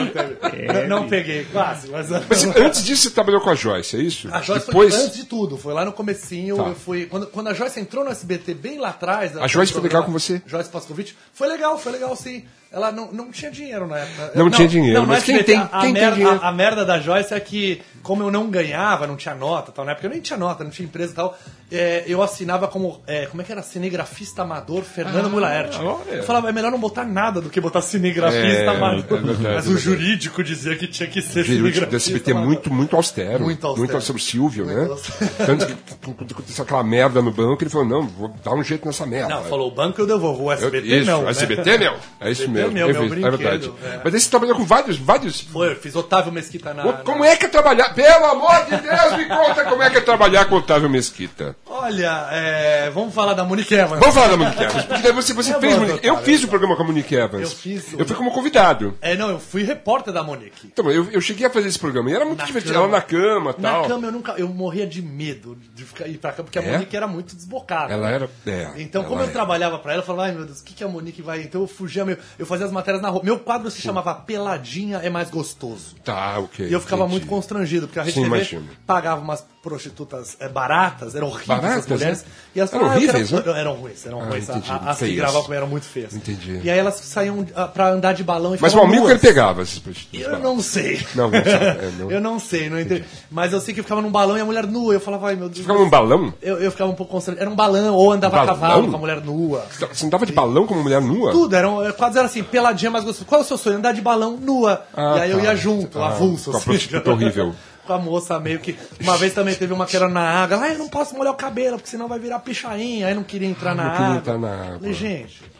teve. Não peguei, quase. Mas Antes disso, você trabalhou com a Joyce, é isso? a Joyce Depois... foi antes de tudo, foi lá no comecinho, Tá. eu fui... Quando a Joyce entrou no SBT bem lá atrás... A Joyce foi legal com você? Joyce Pascovitch. Foi legal sim. Ela não tinha dinheiro na época. Não tinha dinheiro, no mas quem SBT, tem- quem tem dinheiro? A merda da Joyce é que, como eu não ganhava, não tinha nota, tal, na época eu nem tinha nota, não tinha empresa e tal, eu assinava como é que era? Cinegrafista amador Fernando Mulaerte. olha. Eu falava, é melhor não botar nada do que botar cinegrafista amador. é verdade, Mas o jurídico dizia que tinha que ser O jurídico do cinegrafista SBT é amador. muito austero. Muito austero. sobre o Silvio, Muito né? austero. Tanto que quando aconteceu aquela merda no banco, ele falou, não, vou dar um jeito nessa merda. Não, falou, o banco eu devolvo, o SBT Isso, não. né? SBT, meu. É isso SBT, mesmo. meu é verdade. brinquedo, é. Mas aí você trabalhou com vários... Foi, eu fiz Otávio Mesquita na... Como é que é trabalhar? Pelo amor de Deus, me conta como é que é trabalhar com o Otávio Mesquita. Olha, vamos falar da Monique Evans. Vamos falar da Monique Evans. Porque daí você É fez bom, Monique. Eu cara, fiz o programa com a Monique Evans. Eu fiz o- Eu fui como convidado. Não, eu fui repórter da Monique. Então, eu cheguei a fazer esse programa e era muito Na divertido. cama. Ela na cama e tal. Na cama eu morria de medo de ir pra cama, porque a Monique era muito desbocada. Ela era... Então, como eu trabalhava pra ela, eu falava, ai meu Deus, o que a Monique vai... Então eu fugia, eu fazia as matérias na rua. Meu quadro se chamava Peladinha é Mais Gostoso. Tá, ok. E eu ficava entendi. muito constrangido, porque a Rede Sim, TV imagino. pagava umas prostitutas baratas, eram horríveis Baratas, as mulheres. né? E elas Eram falavam, horríveis, né? Eram ruins. entendi. As que Feias. gravavam comigo eram muito feias. Entendi. E aí elas saíam pra andar de balão e Mas o ficavam amigo que nuas. ele pegava essas prostitutas. Eu não sei. Não sabe. Não. Eu não sei, não entrei. Mas eu sei que eu ficava num balão e a mulher nua. Eu falava, ai meu Deus. Ficava num balão? Eu ficava um pouco constrangido. Era um balão, ou andava a Balão? cavalo com a mulher nua. Você andava de balão como mulher nua? Tudo, quase era assim, peladinha mais gostoso. Qual é o seu sonho? Andar de balão nua. Ah, e aí eu tá. ia junto, avulso. Com a assim. prostituta horrível. Com a moça meio que. Uma vez também teve uma que era na água. Ai, eu não posso molhar o cabelo, porque senão vai virar pichainha. Aí não queria entrar na não queria água. entrar na água. Falei, gente.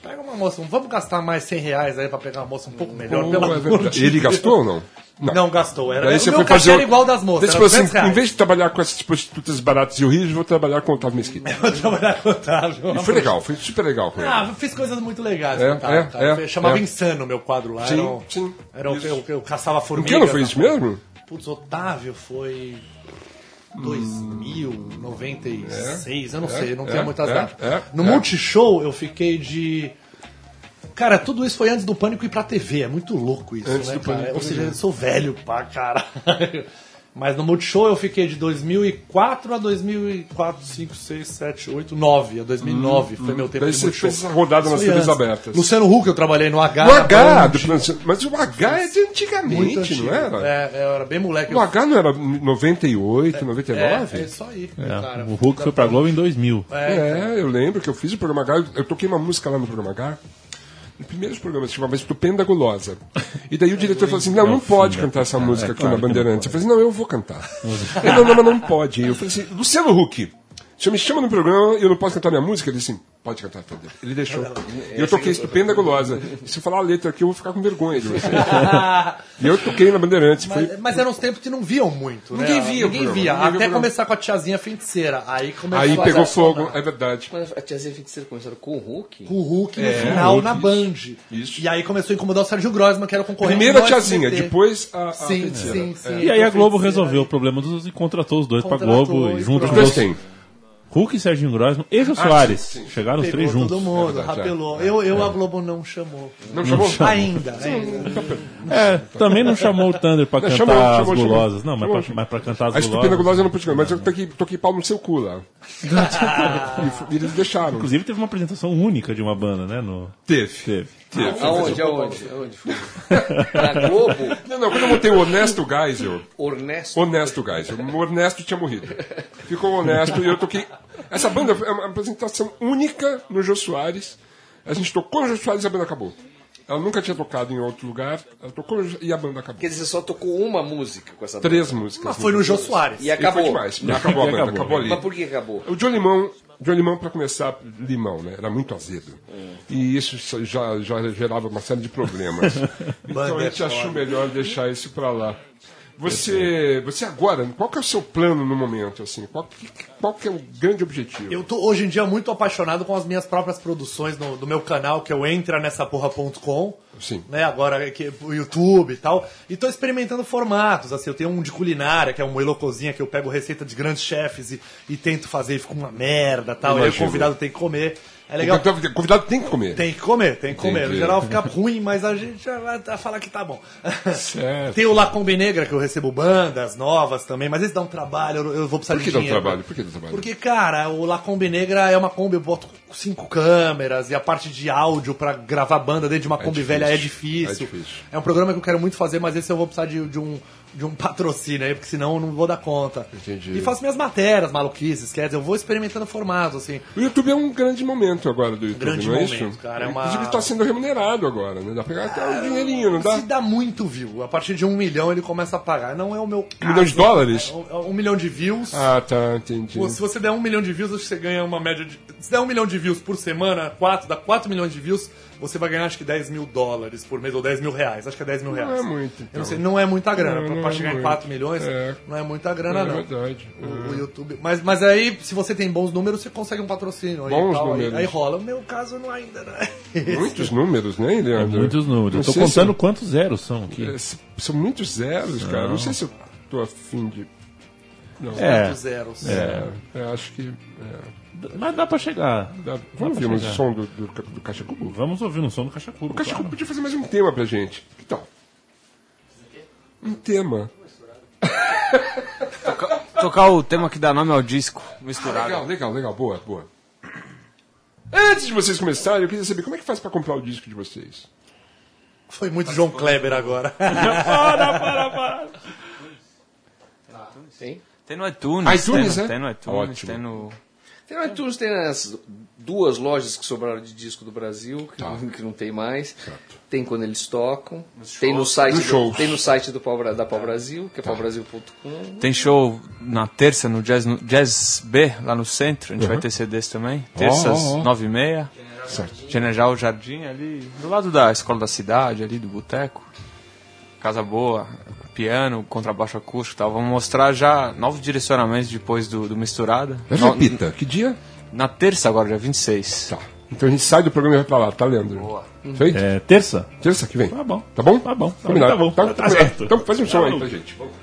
Pega uma moça, vamos gastar mais R$100 aí pra pegar uma moça um pouco melhor, pelo É amor verdade. de Ele Deus. gastou ou não? Não gastou. Era, Daí o você meu foi cachê fazer era igual das moças, Daí você era falou assim, R$200. em vez de trabalhar com essas prostitutas baratas e horríveis, vou trabalhar com o Otávio Mesquita. Vou trabalhar com o Otávio. E foi legal, foi super legal com ele. Ah, eu fiz coisas muito legais É, com o Otávio, cara. é, Chamava é. Insano o meu quadro lá. Sim, sim. Era eu caçava Em formigas. que ano foi isso mesmo? Putz, Otávio foi 2000, 96, eu não sei, não tinha muitas datas. No Multishow eu fiquei de... Cara, tudo isso foi antes do Pânico ir pra TV, é muito louco isso, Antes né, do Pânico cara? ir Ou pra seja, TV. eu sou velho pra caralho. Mas no Multishow eu fiquei de 2004 a 2004, 5, 6, 7, 8, 9. A 2009 foi meu tempo Daí de você Multishow. fez essa rodada nas Foi TVs antes. abertas. Luciano Huck eu trabalhei no H. No na H, Band. mas o H é de Muito antigamente, antigo. não era? Eu era bem moleque. O H não era 98, 99? É isso aí, cara. O Hulk foi pra Globo em 2000. Eu lembro que eu fiz o programa H, eu toquei uma música lá no programa H. Nos primeiros programas, se chamava Estupenda Gulosa. E daí o diretor falou assim, não pode cantar essa música aqui na Bandeirantes. Eu falei assim, não, eu vou cantar. Ele, não, mas não pode. Eu falei assim, Luciano Huck, o senhor me chama no programa e eu não posso cantar minha música? Ele disse assim, pode cantar, Fernando. Ele deixou. E eu toquei Estupenda Gulosa. E se eu falar a letra aqui, eu vou ficar com vergonha de você. E eu toquei na Bandeirantes. Mas eram uns tempos que não viam muito, né? Ninguém via o Ninguém programa, via. ninguém via o Até programa. começar com a tiazinha feiticeira. Aí começou Aí a pegou assomar. fogo, é verdade. Mas a tiazinha feiticeira começaram com o Hulk? Com o Hulk no final Hulk, na isso. Band. Isso. E aí começou a incomodar o Sérgio Grossman, que era o concorrente Primeiro a do tiazinha, SBT. depois a Sim, feiticeira. sim. E aí a Globo Feiticeira resolveu aí. o problema dos e contratou os dois pra Contratou Globo, e junto Os com dois os têm. Hulk, Serginho Grossman e Jô Soares. sim. Chegaram os Pegou três juntos. todo mundo, verdade, rapelou. A Globo não chamou. Não chamou? Ainda. Também não chamou o Thunder pra Não, cantar chamou, as chamou. gulosas. Não, Chamou. mas pra cantar as A Estupenda gulosas. Gulosa eu não pude cantar, mas eu toquei pau no seu cu lá. E eles deixaram. Inclusive teve uma apresentação única de uma banda, né? Teve. Aonde foi? Na Globo? Não, quando eu montei o Honesto Geisel, Ornesto. o Ernesto tinha morrido. Ficou honesto e eu toquei. Essa banda é uma apresentação única no Jô Soares. A gente tocou no Jô Soares e a banda acabou. Ela nunca tinha tocado em outro lugar, ela tocou e a banda acabou. Quer dizer, só tocou uma música com essa 3 músicas. Mas foi no Jô Soares. E acabou. E foi demais. E acabou a banda, Acabou. acabou ali. Mas por que acabou? O John Limão, para começar, limão, né? Era muito azedo. E isso já gerava uma série de problemas. Então a gente achou melhor deixar isso para lá. Você agora, qual que é o seu plano no momento? Assim? Qual que é o grande objetivo? Eu tô hoje em dia muito apaixonado com as minhas próprias produções do meu canal, que é o entranessaporra.com. Sim. Né, agora que o YouTube e tal. E tô experimentando formatos, assim, eu tenho um de culinária, que é um Elocozinha, que eu pego receita de grandes chefes e tento fazer e fica uma merda tal. Aí o Imagino. convidado tem que comer. É legal. O convidado tem que comer. Tem que comer. No Entendi. geral fica ruim, mas a gente já vai falar que tá bom. Certo. Tem o Lacombe Negra, que eu recebo bandas novas também, mas eles dão trabalho, eu vou precisar Por que de dá dinheiro. trabalho? Por que dá trabalho? Porque, cara, o Lacombe Negra é uma Kombi, eu boto 5 câmeras e a parte de áudio pra gravar banda dentro de uma Kombi difícil. velha é É difícil. difícil. É um programa que eu quero muito fazer, mas esse eu vou precisar de um patrocínio aí, porque senão eu não vou dar conta. Entendi. E faço minhas matérias, maluquices, quer dizer, eu vou experimentando formatos, assim. O YouTube é um grande momento agora do YouTube, Grande não é momento, isso? cara, é uma- Inclusive está sendo remunerado agora, né? Dá pra pegar até um dinheirinho, não dá? Se dá muito view, a partir de 1 milhão ele começa a pagar. Não é o meu caso. milhão de dólares? 1 milhão de views. Ah, tá, entendi. Pô, se você der 1 milhão de views, acho que você ganha uma média de... Se der 1 milhão de views por semana, dá 4 milhões de views, você vai ganhar acho que 10 mil dólares por mês, ou 10 mil reais. Acho que é 10 mil reais. Não é muito, Eu então. não sei, não é muita grana. Não Pra é chegar em muito. 4 milhões, É. não é muita grana, É não. verdade. O YouTube. Mas aí, se você tem bons números, você consegue um patrocínio. Aí, Bons e tal, números. Aí rola. O meu caso não ainda, né? Muitos números, né, Leandro? Muitos números. Não Eu tô sei contando se- quantos zeros são aqui. São muitos zeros, cara. Não sei se eu tô afim de... Não. Quantos zeros. Acho que... Mas dá pra chegar. Vamos pra ouvir um chegar. som do Caixa Cubo? Vamos ouvir um som do Caixa Cubo. O Caixa claro. Cubo podia fazer mais um tema pra gente. Que tal? Um tema. Tocar o tema que dá nome ao disco, misturado. Legal. Boa. Antes de vocês começarem, eu queria saber como é que faz pra comprar o disco de vocês. Foi muito João Kleber agora. Para. Tem? Tem no iTunes. iTunes, tem no iTunes, Ótimo. tem no... Tem no iTunes, tem as 2 lojas que sobraram de disco do Brasil, que não tem mais. Tem quando eles tocam. Tem no site, Nos shows. tem no site da Pau Brasil, que é paubrasil.com. Tem show na terça no Jazz B, lá no centro. A gente vai ter CDs também. Terças, 9h30. Certo. Tinha já o jardim ali, do lado da escola da cidade, ali do boteco. Casa boa, piano, contrabaixo acústico e tal. Vamos mostrar já novos direcionamentos depois do Misturada. Repita, que dia? Na terça agora, dia 26. Tá. Então a gente sai do programa e vai pra lá, tá, Leandro? Boa. Feito? Terça? Terça que vem. Tá bom. Tá bom? Tá bom. Combinado. Tá bom. Tá, Tá combinado. certo. Então faz um som aí bom. pra gente. Vamos.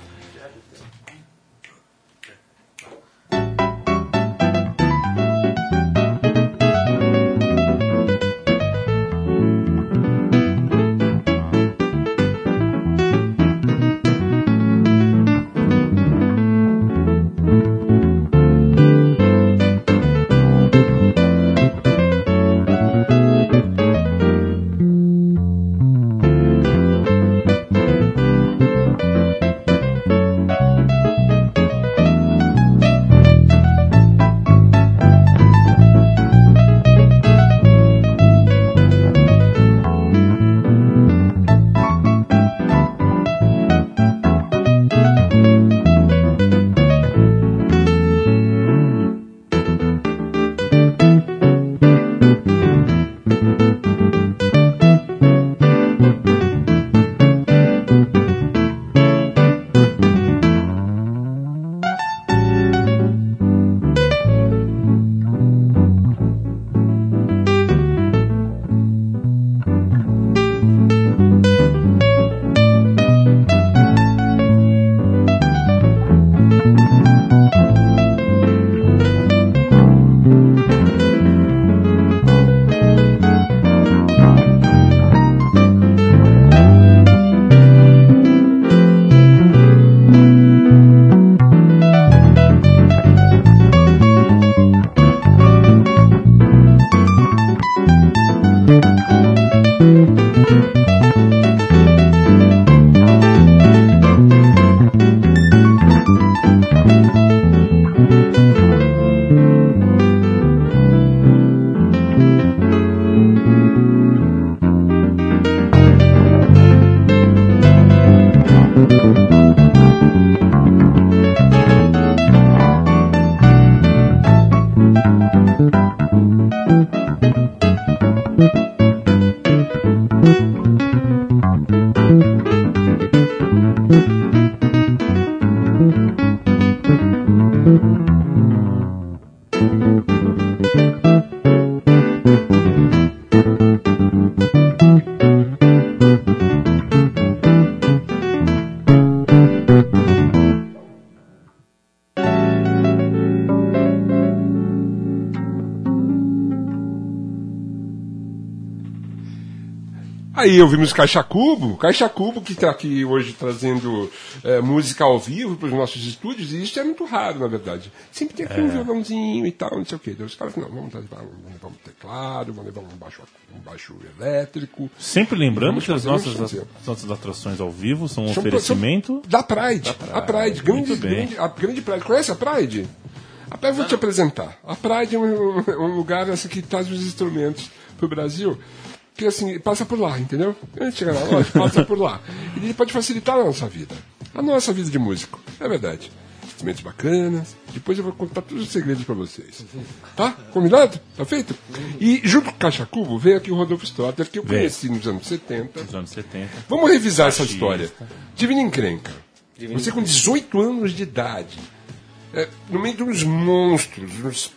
Aí ouvimos Caixa Cubo que está aqui hoje trazendo música ao vivo para os nossos estúdios, e isso é muito raro, na verdade. Sempre tem aqui um violãozinho e tal, não sei o quê. Daí os caras falam, não, vamos levar um teclado, vamos levar um baixo elétrico. Sempre lembrando que as nossas atrações ao vivo são um oferecimento da Pride. A Pride, a grande Pride. Conhece a Pride? A Pride, vou te apresentar. A Pride é um lugar assim, que traz os instrumentos para o Brasil. Que assim, passa por lá, entendeu? Antes de chegar na loja, passa por lá. E ele pode facilitar a nossa vida de músico. É verdade. Instrumentos bacanas. Depois eu vou contar todos os segredos para vocês. Tá? Combinado? Tá feito? E junto com o Caixa Cubo veio aqui o Rodolfo Stotter, que eu conheci nos anos 70. Vamos revisar essa história. Divina Encrenca. Você com 18 anos de idade, no meio de uns monstros, uns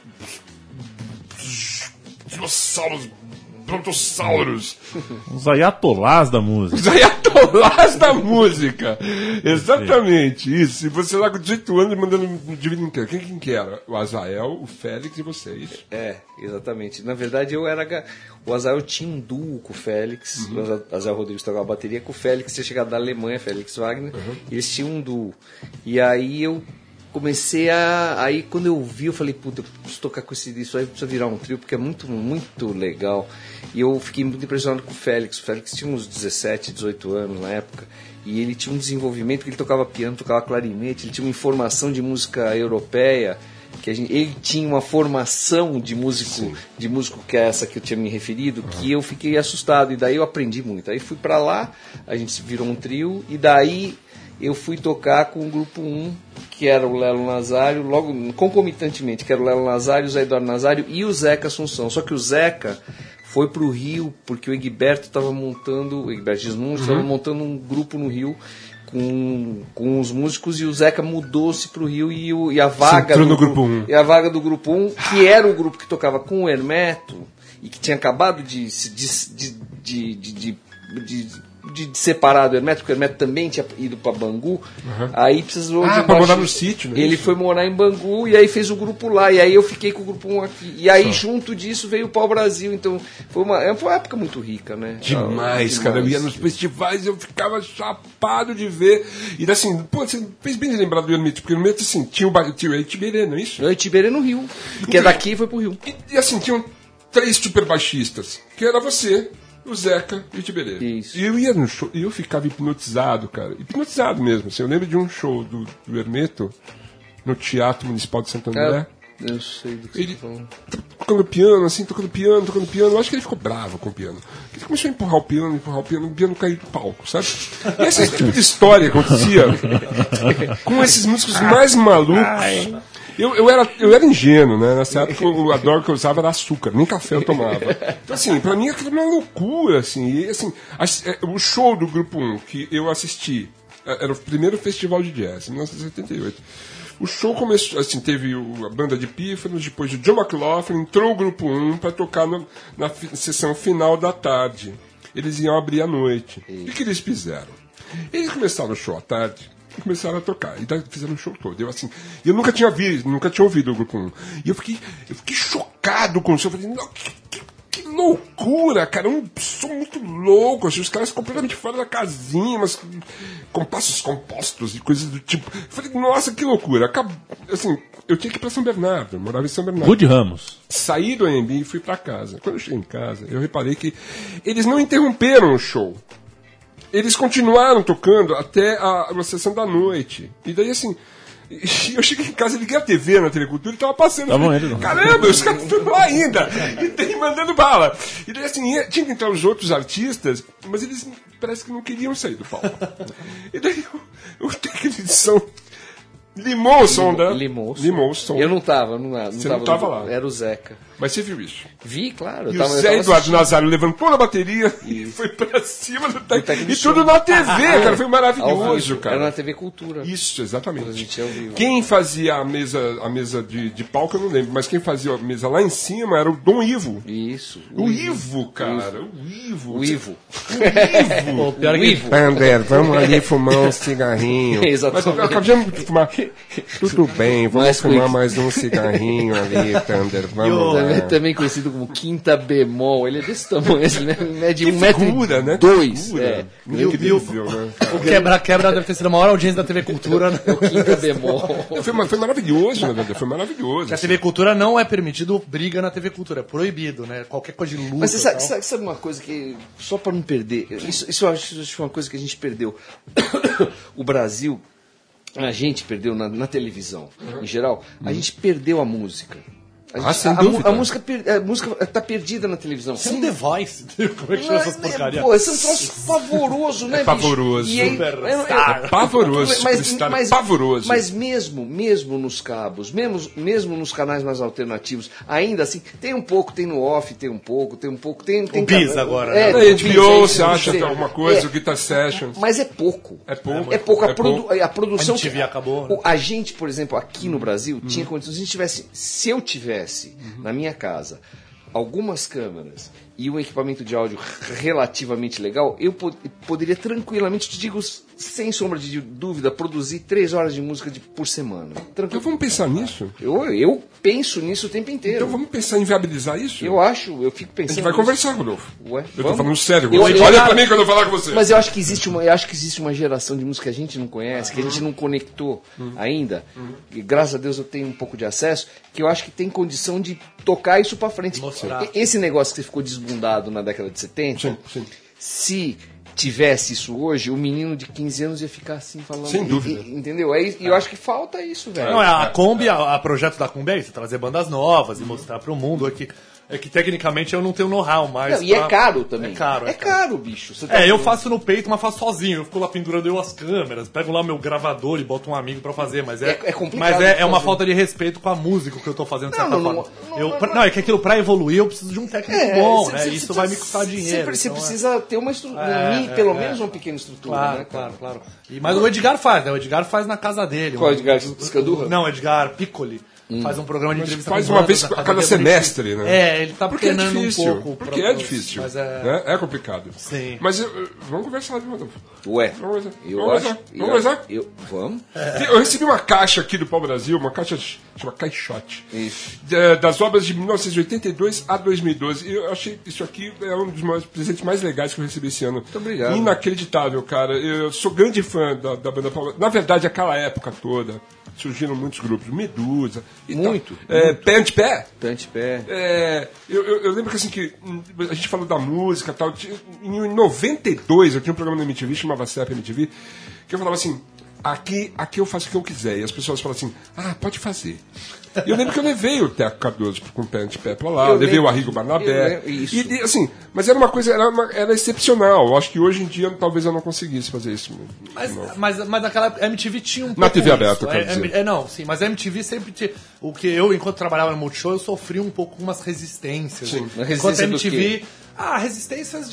dinossauros, brontosauros. Os ayatolás da música. Os ayatolás da música. Exatamente, isso. E você lá com 18 anos mandando no Divino Encrenca. Quem que era? O Azael, o Félix e vocês. Exatamente. Na verdade, o Azael tinha um duo com o Félix. O Azael Rodrigues tocava a bateria com o Félix, tinha chegado da Alemanha, Félix Wagner. E eles tinham um duo. E aí eu comecei aí quando eu vi, eu falei, puta, eu preciso tocar com isso aí, precisa virar um trio, porque é muito, muito legal. E eu fiquei muito impressionado com o Félix. O Félix tinha uns 17, 18 anos na época, e ele tinha um desenvolvimento que ele tocava piano, tocava clarinete, ele tinha uma informação de música europeia, que ele tinha uma formação de músico que é essa que eu tinha me referido, que eu fiquei assustado, e daí eu aprendi muito. Aí fui pra lá, a gente virou um trio, e daí eu fui tocar com o grupo 1, que era o Lelo Nazário, logo concomitantemente, que era o Lelo Nazário, o Zé Eduardo Nazário e o Zeca Assunção. Só que o Zeca foi pro Rio, porque o Egberto estava montando, o Egberto Gismonte estava montando um grupo no Rio com os músicos, e o Zeca mudou-se pro Rio e a vaga entrou no grupo 1. E a vaga do grupo 1, que era o grupo que tocava com o Hermeto e que tinha acabado de separar do Hermeto, porque o Hermeto também tinha ido para Bangu, aí precisou de pra morar no sítio, né? Ele foi morar em Bangu e aí fez o grupo lá, e aí eu fiquei com o grupo 1 aqui. E aí junto disso veio o Pau Brasil, então foi uma época muito rica, né? Demais, cara. Eu ia nos festivais e eu ficava chapado de ver. E assim, pô, você fez bem de lembrar do Hermeto, porque o Hermeto, assim, tinha o Itiberê, não é isso? O Itiberê no Rio, que é daqui e foi pro Rio. E assim, tinham 3 super baixistas, que era você, o Zeca e o Tiberê. Isso. E eu ia no show e eu ficava hipnotizado, cara. Hipnotizado mesmo. Assim, eu lembro de um show do Hermeto no Teatro Municipal de Santo André. Eu sei do que Ele você tá falando. tocando piano, assim, tocando piano. Eu acho que ele ficou bravo com o piano. Ele começou a empurrar o piano caiu do palco, sabe? E esse tipo de história acontecia com esses músicos mais malucos. Eu era ingênuo, né? Nessa época a droga que eu usava era açúcar, nem café eu tomava. Então, assim, pra mim aquilo era uma loucura, assim. E, assim, o show do Grupo 1 que eu assisti era o primeiro festival de jazz, em 1978. O show começou, assim, teve a banda de Pífanos, depois o John McLaughlin, entrou o Grupo 1 pra tocar na sessão final da tarde. Eles iam abrir à noite. O que eles fizeram? Eles começaram o show à tarde, começaram a tocar, e daí fizeram o show todo. Eu nunca tinha ouvido o Grupo 1. E eu fiquei chocado com o show. Eu falei, não, que loucura, cara, um som muito louco, assim, os caras completamente fora da casinha, mas com passos compostos e coisas do tipo. Eu falei, nossa, que loucura. Assim, eu tinha que ir pra São Bernardo, eu morava em São Bernardo. Rude Ramos. Saí do AMB e fui pra casa. Quando eu cheguei em casa, eu reparei que eles não interromperam o show. Eles continuaram tocando até a sessão da noite. E daí, assim, eu cheguei em casa, liguei a TV na TV Cultura e tava passando. Caramba, os caras estão lá ainda. E tem mandando bala. E daí, assim, tinha que entrar os outros artistas, mas eles parece que não queriam sair do palco. E daí o técnico de som limou o som, né? Limou o som. Eu não tava, Você não tava lá. Era o Zeca. Mas você viu isso? Vi, claro. E o Zé Eduardo Nazário levantou a bateria e foi pra cima do técnico. E tudo na TV, cara. Foi maravilhoso, cara. Era na TV Cultura. Isso, exatamente. A gente ouviu. Quem fazia a mesa de palco, eu não lembro, mas quem fazia a mesa lá em cima era o Dom Ivo. Isso. O Ivo, cara. O Ivo. O Ivo. Pô, pior O que Ivo. Ander, vamos ali fumar um cigarrinho. Mas Exatamente. acabamos de fumar. Tudo bem, vamos Mas fumar foi- mais um cigarrinho ali, Thunder. Vamos lá. É também conhecido como quinta bemol. Ele é desse tamanho, ele mede Que 1,2 figura, né? m. É. Incrível, né? o quebra-quebra deve ter sido a maior audiência da TV Cultura, né? Quinta bemol. Foi maravilhoso, na verdade. Foi maravilhoso. A TV Cultura não é permitido briga na TV Cultura, é proibido, né? Qualquer coisa de luta. Mas você e sabe, tal. sabe uma coisa que, só para não perder, isso eu acho uma coisa que a gente perdeu. O Brasil, a gente perdeu na televisão, em geral, a gente perdeu a música. Sem dúvida. A música tá perdida na televisão. Você é um The Voice. Como é que chama essas porcarias? Pô, esse é um troço pavoroso, né, bicho? pavoroso. E aí, É pavoroso. Superstar pavoroso. Mas mesmo nos cabos, mesmo nos canais mais alternativos, ainda assim, tem um pouco, tem no off, tem um pouco. Tem O Bis agora, É, Na tem o Bis, HBO, é, você acha tem. alguma coisa, o É, Guitar Sessions. mas é pouco. É pouco. É pouco. É pouco. A produção. A MTV acabou, né? A gente, por exemplo, aqui no Brasil, tinha condições. Se eu tivesse na minha casa algumas câmeras e um equipamento de áudio relativamente legal, eu poderia tranquilamente, te digo sem sombra de dúvida, produzir 3 horas de música por semana. Então vamos pensar nisso? Eu penso nisso o tempo inteiro. Então vamos pensar em viabilizar isso? Eu fico A pensando. gente vai nisso. conversar, Rodolfo. Ué, Eu tô vamos? falando sério. Eu- Olha pra mim quando eu falar com você. Mas eu acho que existe uma geração de música que a gente não conhece, que a gente não conectou ainda. E graças a Deus eu tenho um pouco de acesso, que eu acho que tem condição de tocar isso pra frente. Mostrar. Esse negócio que ficou desbundado na década de 70, Sim. se tivesse isso hoje, o menino de 15 anos ia ficar assim falando. Sem dúvida. Entendeu? E eu acho que falta isso, velho. Não, a Kombi, a projeto da Kombi é isso, trazer bandas novas e mostrar pro mundo aqui. É que tecnicamente eu não tenho know-how mais. Não, e é caro também. É caro, bicho. Você tá eu faço no peito, mas faço sozinho. Eu fico lá pendurando as câmeras, pego lá meu gravador e boto um amigo pra fazer. Mas é complicado. Mas é uma falta de respeito com a música que eu tô fazendo de certa forma. Não, é que aquilo pra evoluir eu preciso de um técnico bom, né? Isso vai me custar dinheiro. Você precisa ter uma estrutura, pelo menos uma pequena estrutura, claro, né? Claro. Mas o Edgar faz, né? O Edgar faz na casa dele. Qual Edgar? Escandurra? Não, Edgar Piccoli. Faz um programa de entrevista faz com uma bandas vez na a cada Academia semestre, né? Ele tá Porque é penando difícil. um pouco. Porque é difícil. Mas né? É complicado. Sim. Mas vamos conversar, Rodolfo. Ué, Vamos Vamos? Eu recebi uma caixa aqui do Pau Brasil, uma caixa chama Caixote. Isso. Das obras de 1982 a 2012. E eu achei isso aqui é um dos meus presentes mais legais que eu recebi esse ano. Muito obrigado. Inacreditável, cara. Eu sou grande fã da banda Pau Brasil. Na verdade, aquela época toda, surgiram muitos grupos. Medusa. E muito. Pé ante pé. Pé ante pé. Eu lembro que assim que a gente falou da música e tal. Em 92 eu tinha um programa na MTV, chamava CEP MTV, que eu falava assim, aqui eu faço o que eu quiser. E as pessoas falam assim, pode fazer. E eu lembro que eu levei o Teco Cardoso com o Pé ante pé pra lá, eu levei o Arrigo Barnabé. E assim, mas era uma coisa, era excepcional. Eu acho que hoje em dia talvez eu não conseguisse fazer isso. Mas naquela época a MTV tinha um pouco na TV aberta, eu quero dizer. Não, sim, mas a MTV sempre tinha. O que eu, enquanto trabalhava no Multishow, eu sofri um pouco com umas resistências. Sim. Enquanto a MTV. Resistências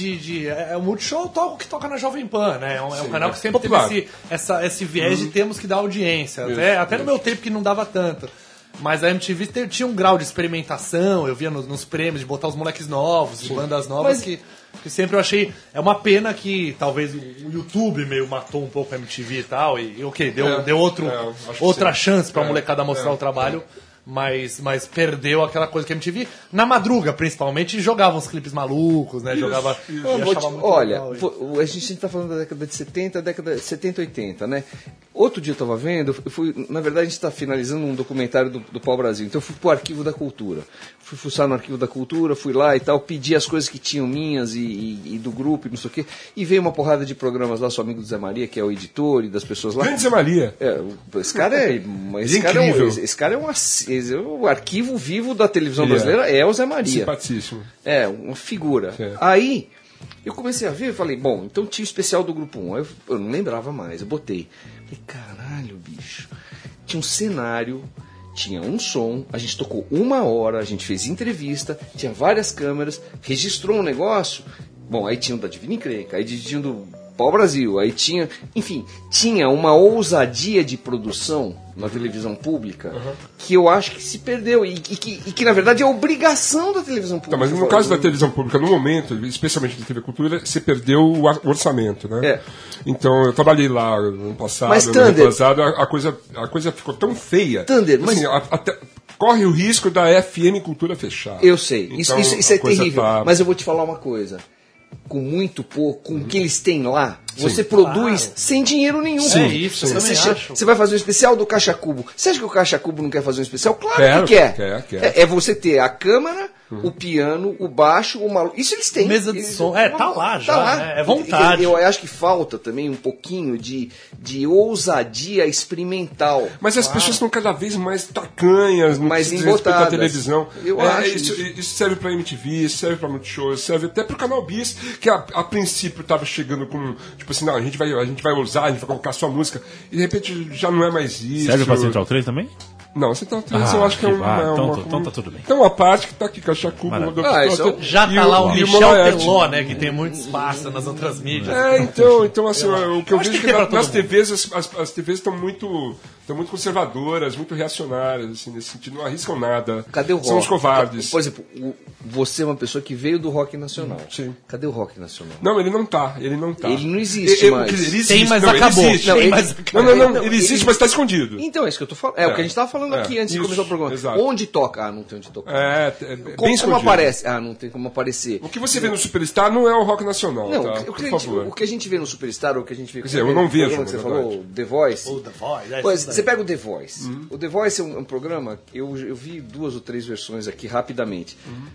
o Multishow toca o que toca na Jovem Pan, né? É um canal que sempre teve esse viés de termos que dar audiência. Até no meu tempo que não dava tanto. Mas a MTV tinha um grau de experimentação, eu via nos prêmios de botar os moleques novos, de bandas novas, que sempre eu achei. É uma pena que talvez o YouTube meio matou um pouco a MTV e tal, deu outra chance pra molecada mostrar o trabalho. Mas perdeu aquela coisa que a MTV, na madruga principalmente, jogava uns clipes malucos, né? Olha, a gente tá falando da década de 70, década de 70, 80, né? Outro dia eu tava vendo, na verdade a gente tá finalizando um documentário do Pau Brasil, então eu fui pro Arquivo da Cultura. Fui fuçar no Arquivo da Cultura, fui lá e tal, pedi as coisas que tinham minhas e do grupo e não sei o quê, e veio uma porrada de programas lá, sou amigo do Zé Maria, que é o editor, e das pessoas lá. Grande Zé Maria! Esse cara é o arquivo vivo da televisão brasileira é o Zé Maria. Simpaticíssimo. É, uma figura. Aí, eu comecei a ver e falei, bom, então tinha o especial do Grupo 1. Eu não lembrava mais, eu botei. Falei, caralho, bicho. Tinha um cenário, tinha um som, a gente tocou 1 hora, a gente fez entrevista, tinha várias câmeras, registrou um negócio. Bom, aí tinha o da Divina Encrenca, aí tinha o do Pau Brasil, aí tinha... Enfim, tinha uma ousadia de produção na televisão pública que eu acho que se perdeu e que na verdade é obrigação da televisão pública. Mas no caso da televisão pública, no momento, especialmente da TV Cultura, se perdeu o orçamento, né? Então eu trabalhei lá no passado, a coisa ficou tão feia. Assim, até corre o risco da FM Cultura fechar. Eu sei, então, isso é terrível. Mas eu vou te falar uma coisa. Com muito pouco, com o que eles têm lá, você produz sem dinheiro nenhum. Você vai fazer um especial do Caixa Cubo. Você acha que o Caixa Cubo não quer fazer um especial? Claro que quer. É você ter a câmera, o piano, o baixo, o maluco. Isso eles têm. Mesa de som. Tá lá já. Né? É vontade. Eu acho que falta também um pouquinho de ousadia experimental. Mas as pessoas estão cada vez mais tacanhas, mais embotadas. A televisão. Eu acho isso serve pra MTV, serve pra Multishow, serve até pro Canal Bis, que a princípio estava chegando com, tipo assim, não, a gente vai usar, a gente vai colocar sua música, e de repente já não é mais isso. Serve pra Central 3 também? Não, Central 3 eu acho que é então tá tudo bem. Então a parte que tá aqui, Caixa Cubo, já tá lá o Michel Teló, né, que tem muito espaço nas outras mídias. Então assim, o que eu vejo é que nas TVs, as TVs estão muito conservadoras, muito reacionárias, assim, nesse sentido, não arriscam nada. Cadê o rock? São os covardes. Por exemplo, você é uma pessoa que veio do rock nacional. Sim. Cadê o rock nacional? Não, ele não tá. Ele não existe mais. Ele existe, tem, mas acabou. Ele existe, mas está escondido. Então, é isso que eu tô falando. É o que a gente tava falando aqui antes de começar o programa. Exato. Onde toca? Não tem onde tocar. Como aparece? Não tem como aparecer. O que você vê no Superstar não é o rock nacional, não, tá? Por favor. O que a gente vê no Superstar, o que a gente vê... Quer dizer, eu não vejo, que você falou, The Voice. Você pega o The Voice. O The Voice é um programa, eu vi 2 ou 3 versões aqui rapidamente.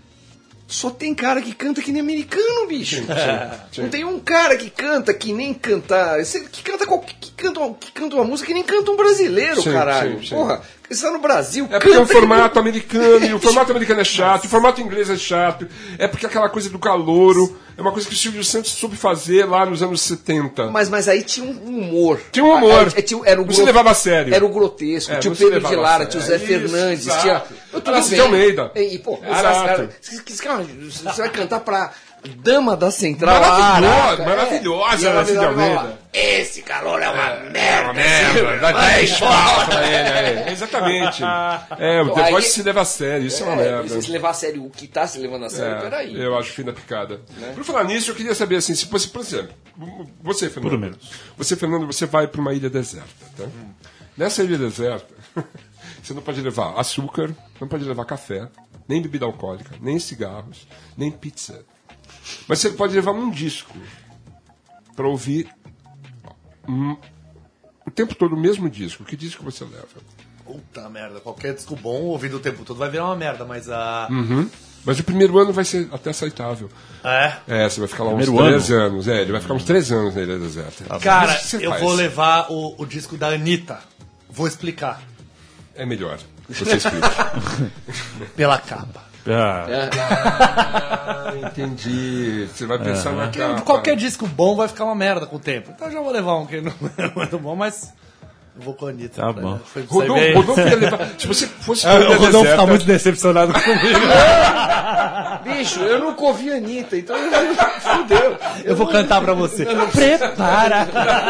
Só tem cara que canta que nem americano, bicho. Não tem um cara que canta que nem cantar. Que canta qualquer... cantam uma música que nem canta um brasileiro, Sim, caralho. sim, sim. Porra, você tá no Brasil, É porque é um formato americano, e o formato americano é chato, o formato inglês é chato, é porque aquela coisa do calouro é uma coisa que o Silvio Santos soube fazer lá nos anos 70. Mas aí tinha um humor. Tinha um humor. Era o Você levava a sério. Era o grotesco. É, tinha o você Pedro levava de Lara, a tinha o sério. Zé Isso, Fernandes, exato. tinha... Tudo Horácio bem. de Almeida. E, pô, Exato. você vai cantar pra Dama da Central. Maravilhosa, Horácio de Almeida. Esse calor é uma merda. É uma merda. Dá 10 pau pra ele. Exatamente. O The Voice se leva a sério, isso é uma merda. Se levar a sério o que tá se levando a sério, peraí. Eu acho fim da picada. Por falar nisso, eu queria saber assim, se fosse, por exemplo, você, Fernando. Pelo menos. Você, Fernando, você vai para uma ilha deserta, tá? Nessa ilha deserta, você não pode levar açúcar, não pode levar café, nem bebida alcoólica, nem cigarros, nem pizza. Mas você pode levar um disco para ouvir o tempo todo o mesmo disco. Que disco você leva? Puta merda, qualquer disco bom ouvindo o tempo todo vai virar uma merda, mas a... Mas o primeiro ano vai ser até aceitável. Você vai ficar lá uns Primeiro 3 anos. Ele vai ficar uns 3 anos na Ilha Deserta. Cara, Mas o que você eu faz? vou levar o disco da Anitta. Vou explicar. É melhor. Você explica. Pela capa. Entendi. Você vai pensar na capa. Qualquer disco bom vai ficar uma merda com o tempo. Então eu já vou levar um que não é muito bom, mas eu vou com a Anitta. Tá bom. Rodolfo ia levar... Se você fosse O pra Ilha Rodolfo Deserta... tá muito decepcionado comigo. Bicho, eu nunca ouvi a Anitta, então fudeu. Eu vou cantar pra você. Prepara!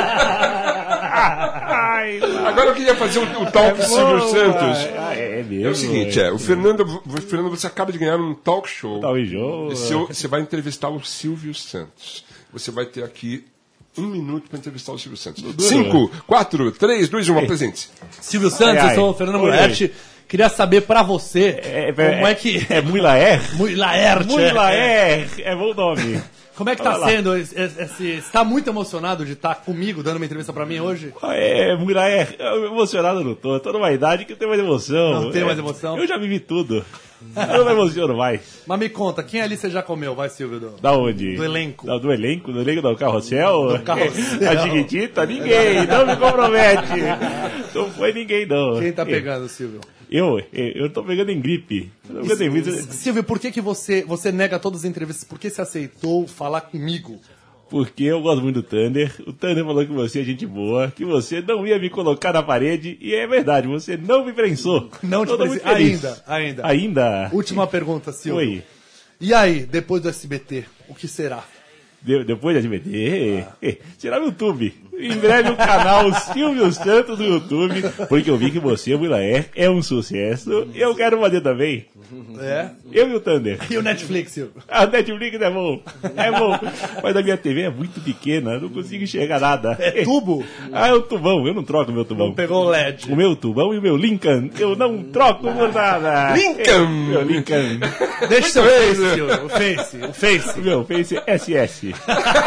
Agora eu queria fazer o talk Silvio Santos. É mesmo. É o seguinte, o Fernando, você acaba de ganhar um talk show. Você vai entrevistar o Silvio Santos. Você vai ter aqui 1 minuto para entrevistar o Silvio Santos. 5, 4, 3, 2, 1, apresente-se. Silvio Santos, eu sou o Fernando Moretti. Queria saber pra você como é que... É Mui Laer? Mui Laerte. Mui Laer, é bom nome. Como é que tá sendo? Você tá muito emocionado de estar comigo dando uma entrevista pra mim hoje? Mui Laer, emocionado eu não tô. Tô numa idade que eu tenho mais emoção. Não tem mais emoção? Eu já vivi tudo. Eu não me emociono mais. Mas me conta, quem ali você já comeu? Vai, Silvio. Da onde? Do elenco. Do elenco? Do elenco do Carrossel? Do Carrossel. A Chiquitita? Ninguém. Não me compromete. Não foi ninguém, não. Quem tá pegando, Silvio? Eu tô pegando em gripe. Silvio, por que você nega todas as entrevistas? Por que você aceitou falar comigo? Porque eu gosto muito do Thunder. O Thunder falou que você é gente boa, que você não ia me colocar na parede, e é verdade, você não me prensou. Não te prensou. Ainda. Última pergunta, Silvio. Oi. E aí, depois do SBT, o que será? Depois da SBT, será no YouTube. Em breve o canal Silvio Santos no YouTube, porque eu vi que você, o Wilaer, é um sucesso e eu quero fazer também. É? Eu e o Thunder. E o Netflix, Silvio? A Netflix é bom. É bom. Mas a minha TV é muito pequena, eu não consigo enxergar nada. É tubo? É o tubão, eu não troco meu tubão. Não pegou o LED. O meu tubão e o meu Lincoln, eu não troco por nada. Lincoln! Meu Lincoln. Deixa seu Face, Silvio. O Face. O meu Face SS.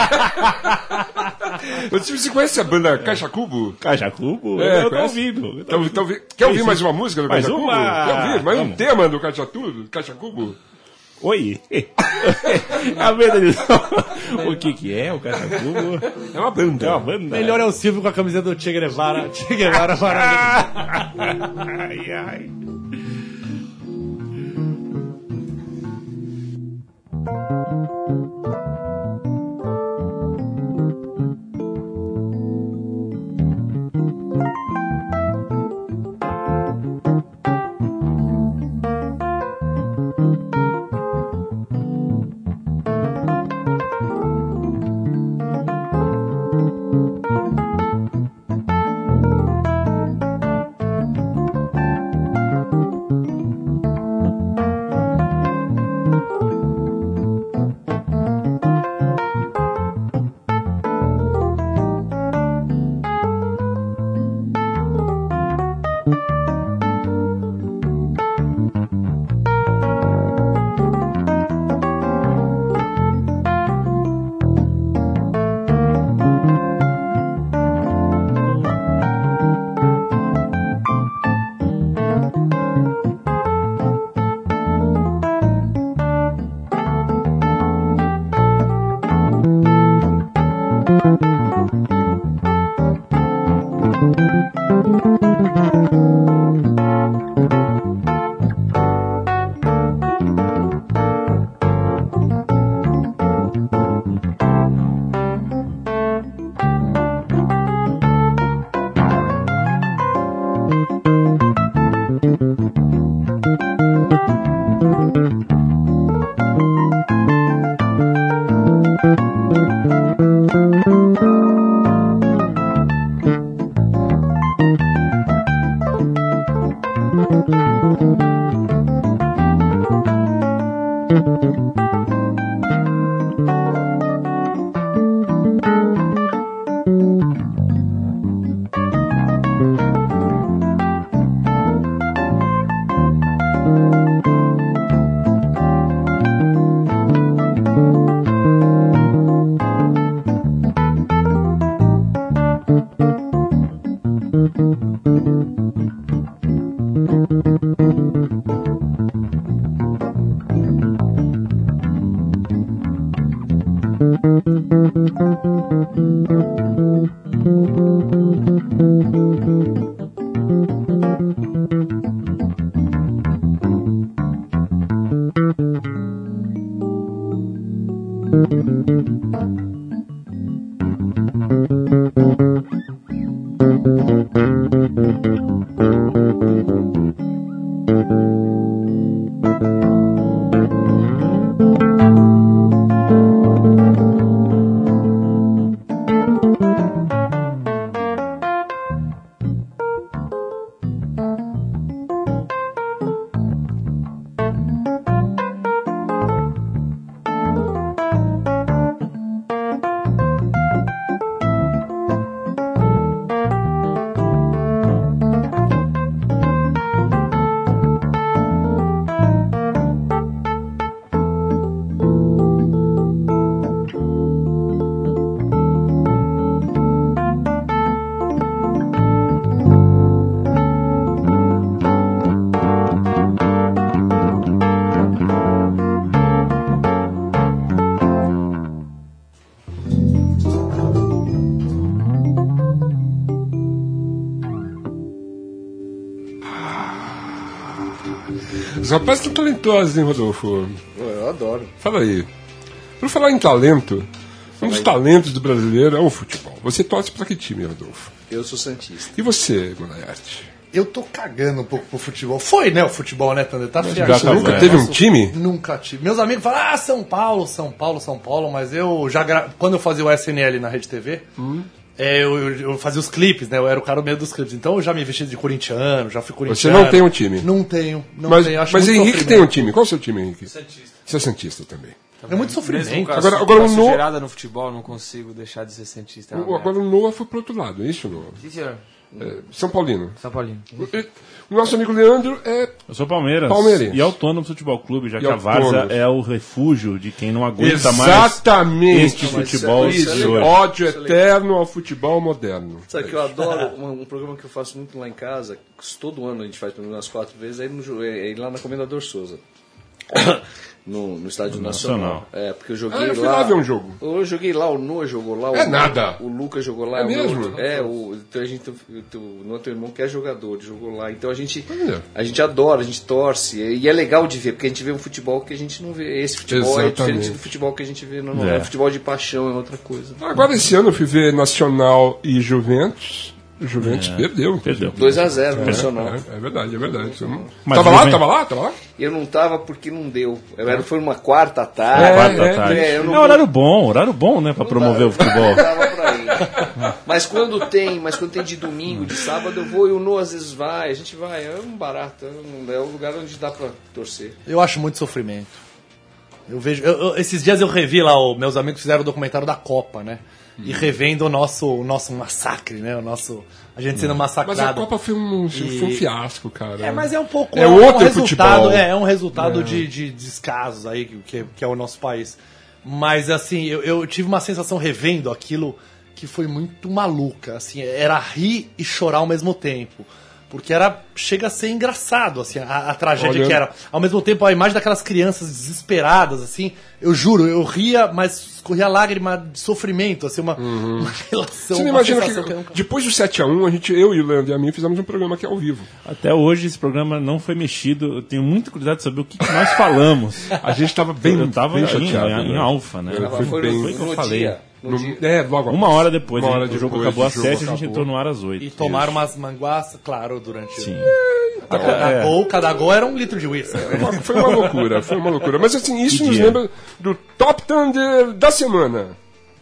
Você conhece a banda Caixa Cubo? Caixa Cubo? É, Eu tô conhece? ouvindo. Quer ouvir mais uma música do Mais Caixa Cubo? uma? Quer ouvir mais um Vamos. tema do Caixa Cubo? Oi. A venda de som. O que é o Caixa Cubo? É uma banda. É uma banda. Melhor é o Silvio com a camiseta do Che Guevara. Che Guevara maravilhoso. Ai, ai. Os rapazes estão talentosos, hein, Rodolfo? Eu adoro. Fala aí. Por falar em talento, um dos talentos do brasileiro é o futebol. Você torce pra que time, Rodolfo? Eu sou santista. E você, Gonaiarte? Eu tô cagando um pouco pro futebol. Foi, né, o futebol, né, Thunder? Tá Já tá, nunca teve um time? Nunca tive. Meus amigos falam, São Paulo, São Paulo, São Paulo, mas eu já... Quando eu fazia o SNL na Rede TV, eu fazia os clipes, né, eu era o cara no meio dos clipes. Então eu já me vesti de corintiano, já fui corintiano. Você não tem um time? Não tenho, não mas, tenho. Acho mas muito Henrique sofrimento. tem um time. Qual é o seu time, Henrique? Santista. Você é santista também. É muito sofrimento. Agora o Noah... gerada no futebol, não consigo deixar de ser santista. Agora o Noah foi pro outro lado, é isso, Noah? Sim, senhor. São Paulino. São Paulino. O nosso amigo Leandro é... Eu sou Palmeiras. Palmeirense. E Autônomo Futebol Clube, já E que a Várzea Autônomos. é o refúgio de quem não aguenta Exatamente. mais este futebol isso é de legal. hoje. Ódio eterno ao futebol moderno. Sabe que eu adoro um programa que eu faço muito lá em casa, que todo ano a gente faz pelo menos umas 4 vezes, é ir lá na Comendador Souza. No Estádio Nacional. É, porque eu joguei eu fui lá. lá ver um jogo. Eu joguei lá, o Noah jogou lá. É nada. O Lucas jogou lá. É mesmo? Então o Noah, teu irmão, que é jogador, ele jogou lá. Então a gente Olha. adora, a gente torce. E é legal de ver, porque a gente vê um futebol que a gente não vê. Esse futebol é Exatamente. diferente do futebol que a gente vê normalmente. É. Futebol de paixão é outra coisa. Agora esse ano eu fui ver Nacional e Juventus. O Juventus perdeu. Perdeu. 2-0 no Nacional. É verdade, é verdade. Mas Tava o lá, Juventus- tava lá? Eu não tava porque não deu. Foi uma quarta tarde. Quarta tarde. eu não É horário bom, né, pra promover o futebol. Não dava pra ir. Mas quando tem de domingo, de sábado, eu vou e o Noah às vezes vai, a gente vai, é um barato, é um lugar onde dá pra torcer. Eu acho muito sofrimento. Eu vejo. Esses dias eu revi lá, meus amigos fizeram o documentário da Copa, né? E revendo o nosso massacre, né? A gente sendo massacrado. Mas a Copa foi um fiasco, cara. Mas é um pouco. É outro resultado, futebol. É um resultado de descasos aí, que é o nosso país. Mas assim, eu tive uma sensação revendo aquilo que foi muito maluca. Assim, era rir e chorar ao mesmo tempo. Porque chega a ser engraçado, assim, a tragédia que era. Ao mesmo tempo, a imagem daquelas crianças desesperadas, assim, eu juro, eu ria, mas escorria lágrima de sofrimento, assim, uma relação. Você não uma imagina sensação que nunca- depois do 7-1, eu e o Leandro e a mim fizemos um programa aqui ao vivo. Até hoje esse programa não foi mexido. Eu tenho muita curiosidade de saber o que nós falamos. A gente tava bem, Eu tava bem em chateado. em alfa, né? Foi bem- Foi o que eu falei. No dia. Logo Uma hora depois, Uma né? hora O jogo depois, acabou às o jogo 7 e a gente acabou. entrou no ar às 8. E tomaram umas manguaças, claro, durante Sim. cada gol era 1 litro de uísque. Foi uma loucura, foi uma loucura. Mas assim, isso Que nos dia. lembra do Top Thunder da semana.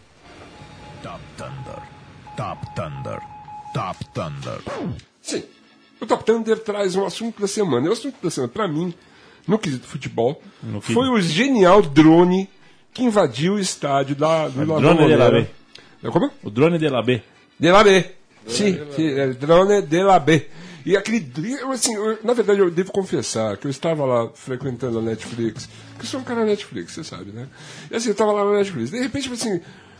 Top Thunder. Top Thunder. Top Thunder. Sim, o Top Thunder traz um assunto da semana. E o assunto da semana, pra mim, no quesito futebol, foi o genial drone que invadiu o estádio do La Drone de la B. Como? O drone de la B. De la B. Sim, é drone de la B. E aquele. Na verdade, eu devo confessar que eu estava lá frequentando a Netflix, que eu sou um cara da Netflix, você sabe, né? E assim, eu estava lá na Netflix. De repente, assim,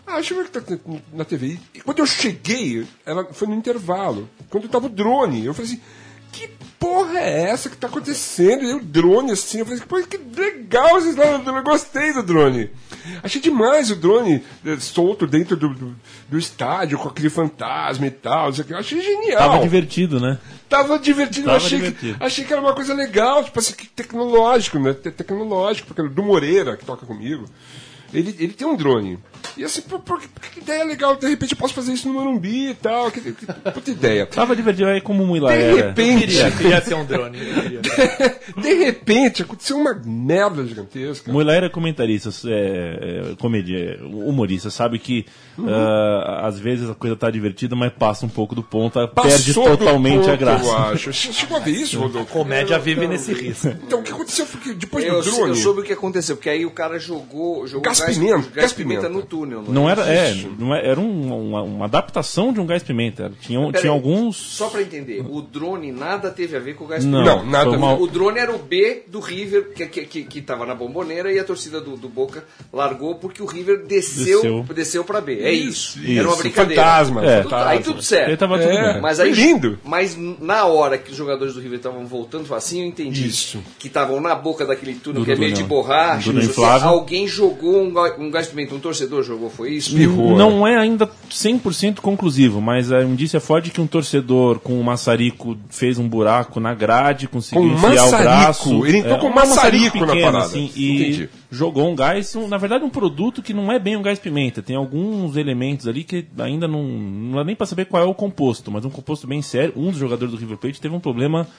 deixa eu ver o que tá na TV. E quando eu cheguei, foi no intervalo. Quando tava o drone, eu falei assim, que porra é essa que tá acontecendo? E o drone, assim, eu falei assim, pô, que legal, eu gostei do drone. Achei demais o drone solto dentro do estádio, com aquele fantasma e tal. Achei genial. Tava divertido, né? Tava divertido, achei que era uma coisa legal, tipo assim, tecnológico, né? Tecnológico, porque do Moreira, que toca comigo, ele tem um drone. E assim, que ideia legal, de repente eu posso fazer isso no Morumbi e tal, que puta ideia. Tava divertido aí como Mila De era. repente, Queria ter um drone. de repente, aconteceu uma merda gigantesca. Mila era comentarista, comédia, humorista, sabe que às vezes a coisa tá divertida, mas passa um pouco do ponto, perde totalmente ponto, a graça. Eu acho. Chegou a ver isso, Rodolfo? Comédia vive nesse risco. Então, o que aconteceu foi que depois Eu do drone... soube o que aconteceu, porque aí o cara jogou Gás pimenta no túnel. Não era, era uma adaptação de um gás pimenta. Tinha alguns. Só pra entender, o drone nada teve a ver com o gás Não, pimenta. Não, nada. foi uma- O drone era o B do River, que tava na Bomboneira, e a torcida do Boca largou porque o River desceu pra B. É isso. Era uma brincadeira. Fantasma. Aí tudo certo. Aí tava tudo bem. Mas aí, Foi lindo. Mas na hora que os jogadores do River estavam voltando, assim, eu entendi. Isso. Que estavam na boca daquele túnel Do que é meio de túnel. borracha. Túnel não sei o quê. inflável. Alguém jogou um gás pimenta, um torcedor jogou, foi isso? Não é ainda 100% conclusivo, mas a indício é forte que um torcedor com um maçarico fez um buraco na grade, conseguiu Com um enfiar o maçarico? braço. Ele entrou com um maçarico maçarico na pequeno, parada. assim, Entendi. e jogou um gás, na verdade um produto que não é bem um gás pimenta. Tem alguns elementos ali que ainda não dá nem para saber qual é o composto, mas um composto bem sério. Um dos jogadores do River Plate teve um problema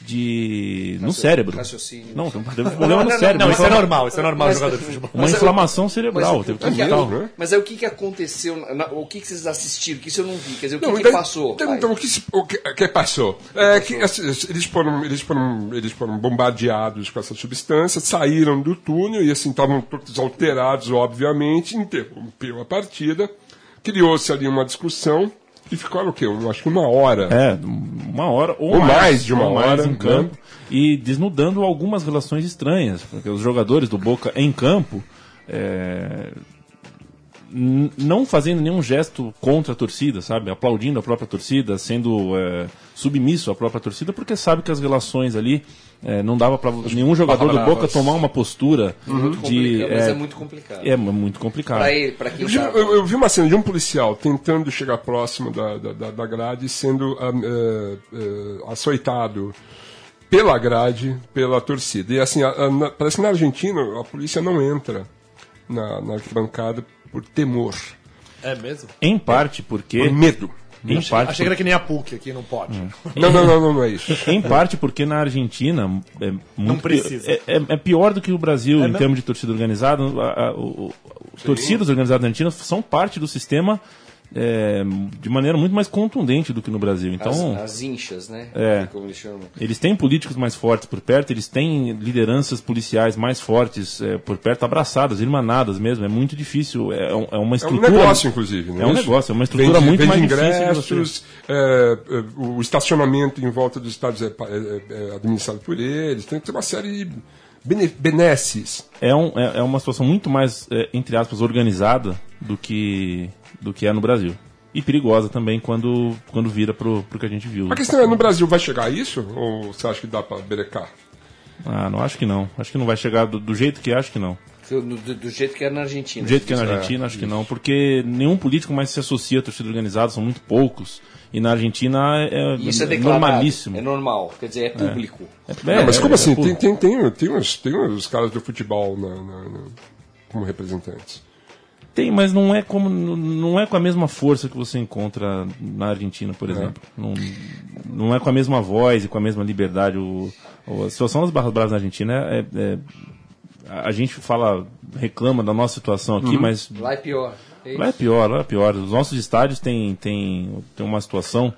no cérebro. Raciocínio. Não, teve um problema no cérebro. Não, Uma isso é normal jogador de futebol. Uma inflamação cerebral. Teve que ir pro hospital. Mas aí o que aconteceu? O que vocês assistiram? Que isso eu não vi. Quer dizer, Não, que passou? Então, o que passou? É que eles foram bombardeados com essa substância, saíram do túnel e assim estavam todos alterados, obviamente, interrompeu a partida, criou-se ali uma discussão e ficaram o quê? Acho que 1 hora. Uma hora ou mais de uma hora, em campo, e desnudando algumas relações estranhas, porque os jogadores do Boca em campo não fazendo nenhum gesto contra a torcida, sabe? Aplaudindo a própria torcida, sendo submisso à própria torcida, porque sabe que as relações ali não dava para nenhum jogador do Boca tomar uma postura de... Mas é muito complicado. É muito complicado. Pra quem Eu vi uma cena de um policial tentando chegar próximo da grade, sendo açoitado pela grade, pela torcida. E assim, parece que na Argentina a polícia não entra na arquibancada por temor. É mesmo? Em parte porque... Por medo. Em parte Achei que era que nem a PUC aqui, não pode. Não é isso. Em parte porque na Argentina Não precisa. É pior do que o Brasil em termos de torcida organizada. Torcidas organizadas na Argentina são parte do sistema de maneira muito mais contundente do que no Brasil. Então, as inchas, né? Como eles chamam. eles têm políticos mais fortes por perto, eles têm lideranças policiais mais fortes por perto, abraçadas, irmanadas mesmo. É muito difícil. É uma estrutura. É um negócio, inclusive. Né? É um negócio, é uma estrutura muito mais difícil de ingressos, o estacionamento em volta dos estádios é administrado por eles. Tem uma série de benesses. É uma situação muito mais, entre aspas, organizada do que é no Brasil. E perigosa também quando vira pro que a gente viu. A questão é, no Brasil vai chegar a isso? Ou você acha que dá para berecar? Não, acho que não. Acho que não vai chegar do jeito que acho que não. Do jeito que é na Argentina. Do jeito que é na Argentina, acho que não. Porque nenhum político mais se associa à torcida organizada, são muito poucos. E na Argentina Isso é normalíssimo. É normal, quer dizer, é público. Mas como assim? público. Tem uns caras do futebol como representantes. Tem, mas não é com a mesma força que você encontra na Argentina, por exemplo. Não é com a mesma voz e com a mesma liberdade. A situação das barras bravas na Argentina a gente reclama da nossa situação aqui, mas Lá é pior. lá é pior. Os nossos estádios têm uma situação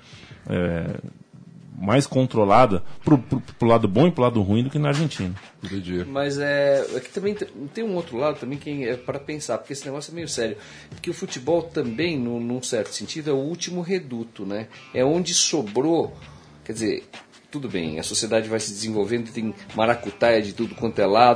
mais controlada pro lado bom e pro lado ruim do que na Argentina. Entendi. Mas que também tem um outro lado também que é para pensar, porque esse negócio é meio sério. Porque o futebol também, num certo sentido, é o último reduto, né? É onde sobrou, quer dizer, tudo bem, a sociedade vai se desenvolvendo, tem maracutaia de tudo quanto é lado.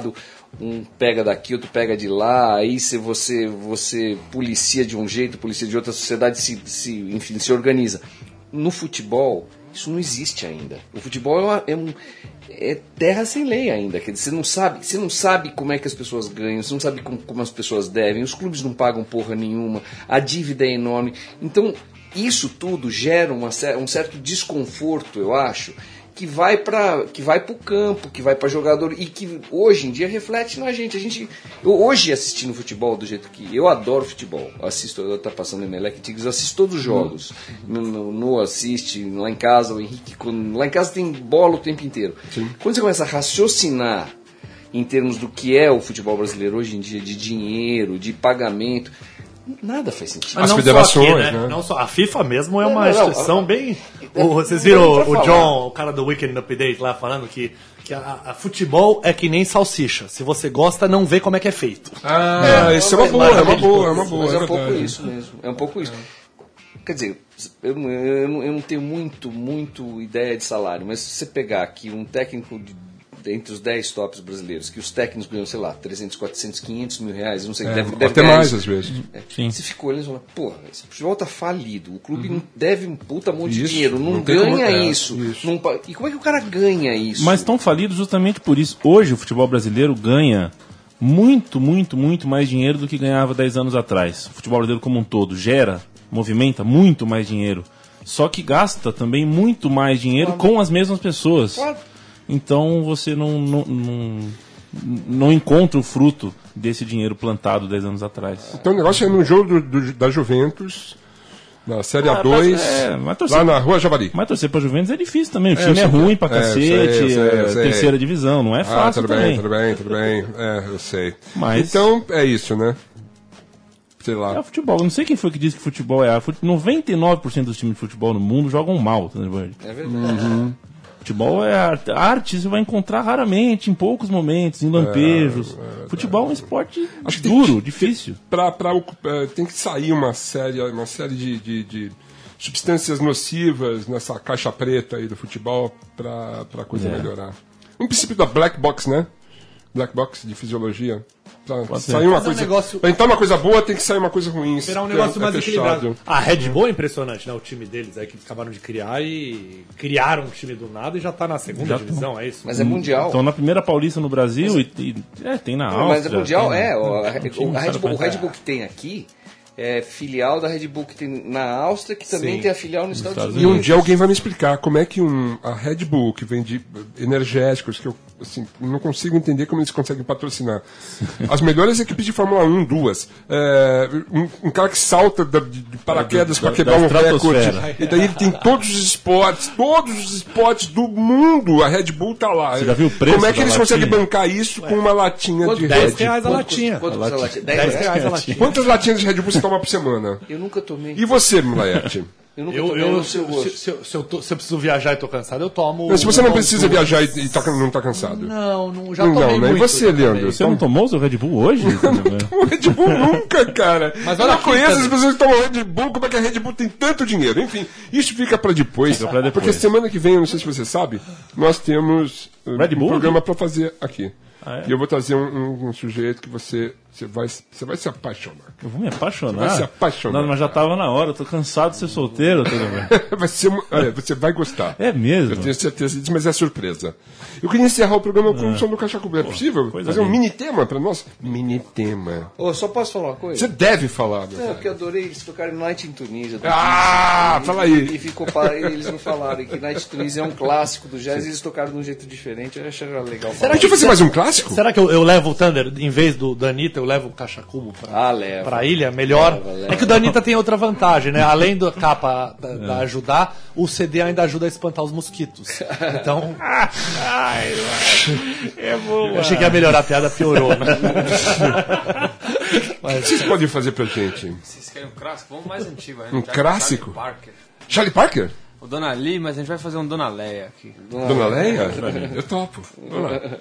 um pega daqui, outro pega de lá, aí você policia de um jeito, policia de outra, a sociedade enfim, se organiza. No futebol, isso não existe ainda. O futebol é terra sem lei ainda. Quer dizer, você não sabe como é que as pessoas ganham, você não sabe como as pessoas devem, os clubes não pagam porra nenhuma, a dívida é enorme. Então, isso tudo gera um certo desconforto, eu acho, que vai para o campo, que vai para jogador e que hoje em dia reflete na gente. Eu hoje assistindo futebol do jeito que eu adoro futebol, eu tá passando Emelec Tigres, eu assisto todos os jogos. No assiste lá em casa, o Henrique, lá em casa tem bola o tempo inteiro. Sim. Quando você começa a raciocinar em termos do que é o futebol brasileiro hoje em dia, de dinheiro, de pagamento, nada faz sentido. As federações, aqui, né? Não só, a FIFA mesmo é uma instituição bem... Vocês viram o John, o cara do Weekend Update lá falando que a futebol é que nem salsicha. Se você gosta, não vê como é que é feito. Isso é uma boa. Mas é um pouco isso mesmo. É um pouco isso. Quer dizer, eu não tenho muito ideia de salário, mas se você pegar aqui um técnico entre os 10 tops brasileiros, que os técnicos ganham, sei lá, 300, 400, 500 mil reais, não sei, deve até mais às vezes. Você ficou olhando e fala, porra, esse futebol tá falido, o clube não deve um puta monte de dinheiro, não ganha isso. E como é que o cara ganha isso? Mas estão falidos justamente por isso. Hoje o futebol brasileiro ganha muito mais dinheiro do que ganhava 10 anos atrás. O futebol brasileiro como um todo movimenta muito mais dinheiro, só que gasta também muito mais dinheiro com as mesmas pessoas. Então você não encontra o fruto desse dinheiro plantado 10 anos atrás. Então o negócio é no jogo da Juventus, na Série A2, lá na Rua Javari. Mas torcer pra Juventus é difícil também. O time é ruim pra cacete, terceira divisão, não é fácil também. Tudo bem. Eu sei. Mas... Então é isso, né? Sei lá. É o futebol. Eu não sei quem foi que disse que futebol é 99% dos times de futebol no mundo jogam mal, tá ligado? É verdade. Futebol é arte. Arte você vai encontrar raramente, em poucos momentos, em lampejos. Futebol é um esporte duro, difícil. Tem que sair uma série de substâncias nocivas nessa caixa preta aí do futebol para a coisa melhorar. Um princípio da Black Box, né? Black Box de fisiologia. Pra sair uma coisa. Pra entrar uma coisa boa, tem que sair uma coisa ruim. Esperar um negócio mais equilibrado. A Red Bull é impressionante, né? O time deles aí que eles acabaram de criar e criaram um time do nada e já tá na segunda divisão, é isso? Mas é mundial. Estão na primeira Paulista no Brasil e tem na Áustria. Mas é mundial, o Red Bull que tem aqui é filial da Red Bull que tem na Áustria, que também tem a filial nos Estados Unidos. E um dia alguém vai me explicar como é que a Red Bull, que vende energéticos, que eu não consigo entender como eles conseguem patrocinar. As melhores equipes de Fórmula 1, duas. Um cara que salta de paraquedas para quebrar um recorde. E daí ele tem todos os esportes do mundo. A Red Bull tá lá. Você já viu o preço? Como é que eles conseguem bancar isso com uma latinha de Red? R$10 a latinha. Quanto custa a latinha? R$10 a latinha. Quantas latinhas de Red Bull você toma por semana? Eu nunca tomei. E você, Laerte? Eu nunca tomei se eu preciso viajar e tô cansado, eu tomo... Mas se você não precisa viajar e não tá cansado. Não, já tomei muito. E você, Leandro? Você não tomou o seu Red Bull hoje? Eu não tomo Red Bull nunca, cara. Mas eu não conheço as pessoas que tomam Red Bull, como é que a Red Bull tem tanto dinheiro? Enfim, isso fica pra depois. Porque semana que vem, eu não sei se você sabe, nós temos um programa pra fazer aqui. E eu vou trazer um sujeito que você vai se apaixonar. Eu vou me apaixonar? Você vai se apaixonar. Não, mas já tava na hora, eu tô cansado de ser solteiro. Você vai gostar. É mesmo? Eu tenho certeza disso, mas é surpresa. Eu queria encerrar o programa com o som do Caixa Cubo. É possível? Fazer um mini tema pra nós? Mini tema. Só posso falar uma coisa? Você deve falar. Porque eu adorei eles tocarem Night in Tunisia. Fala aí. E ficou eles não falaram que Night in Tunisia é um clássico do jazz e eles tocaram de um jeito diferente. Eu achei legal. Deixa eu fazer mais um clássico? Será que eu levo o Thunder, em vez do Danita, eu levo o Caixa Cubo pra ilha? Melhor. Leva. É que o Danita tem outra vantagem, né? Além da capa da ajudar, o CD ainda ajuda a espantar os mosquitos. Então... É bom. Eu achei que ia melhorar, a piada piorou, né? O que vocês podem fazer pra gente? Vocês querem um clássico? Vamos mais antigo ainda. Um clássico? Charlie Parker? O Dona Lee, mas a gente vai fazer um Dona Leia aqui. Dona Leia? Eu topo. Vamos lá.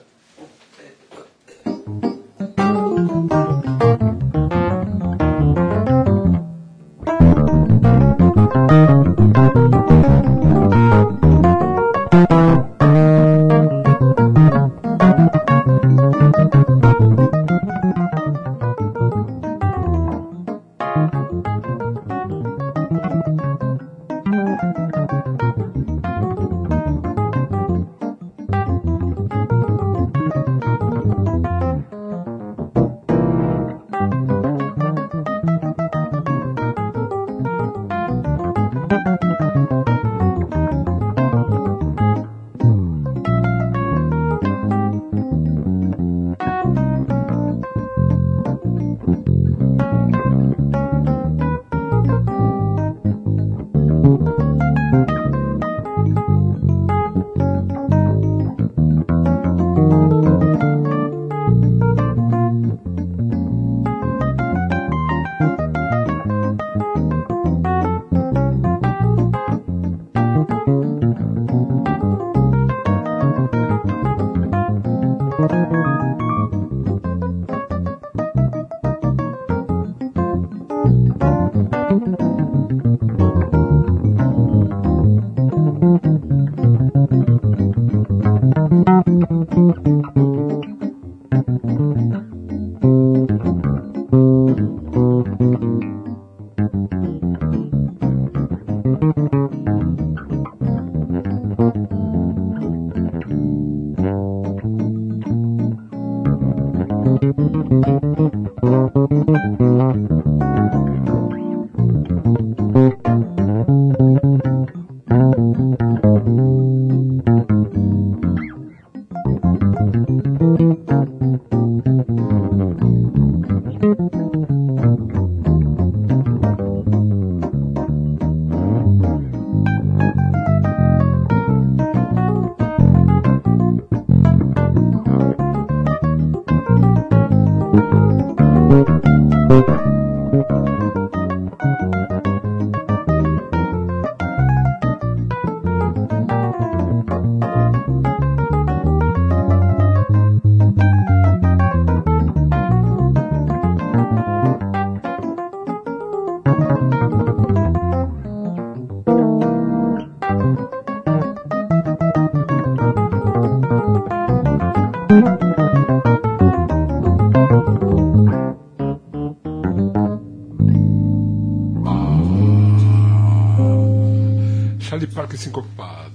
Charlie Parker sincopado.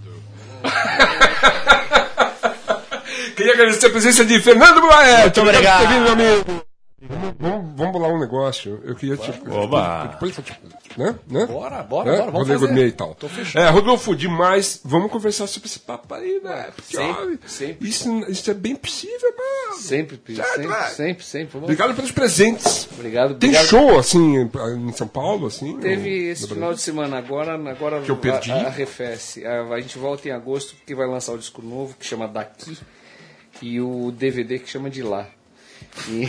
Queria agradecer a presença de Fernando Moaete. Muito obrigado. Por ter vindo, meu amigo. Vamos bolar um negócio. Eu queria te. Oba! Depois, né? Bora, Vamos vamos fazer. fazer. E tal. Rodolfo, demais. Vamos conversar sobre esse papo aí, né? Porque, Sempre. Isso é bem possível, mano. Sempre. Vamos. Obrigado pelos presentes. Obrigado. Tem show, assim, em São Paulo, assim? Teve esse final de semana agora que eu perdi. arrefece. A gente volta em agosto porque vai lançar o disco novo que chama Daqui e o DVD que chama De Lá. E,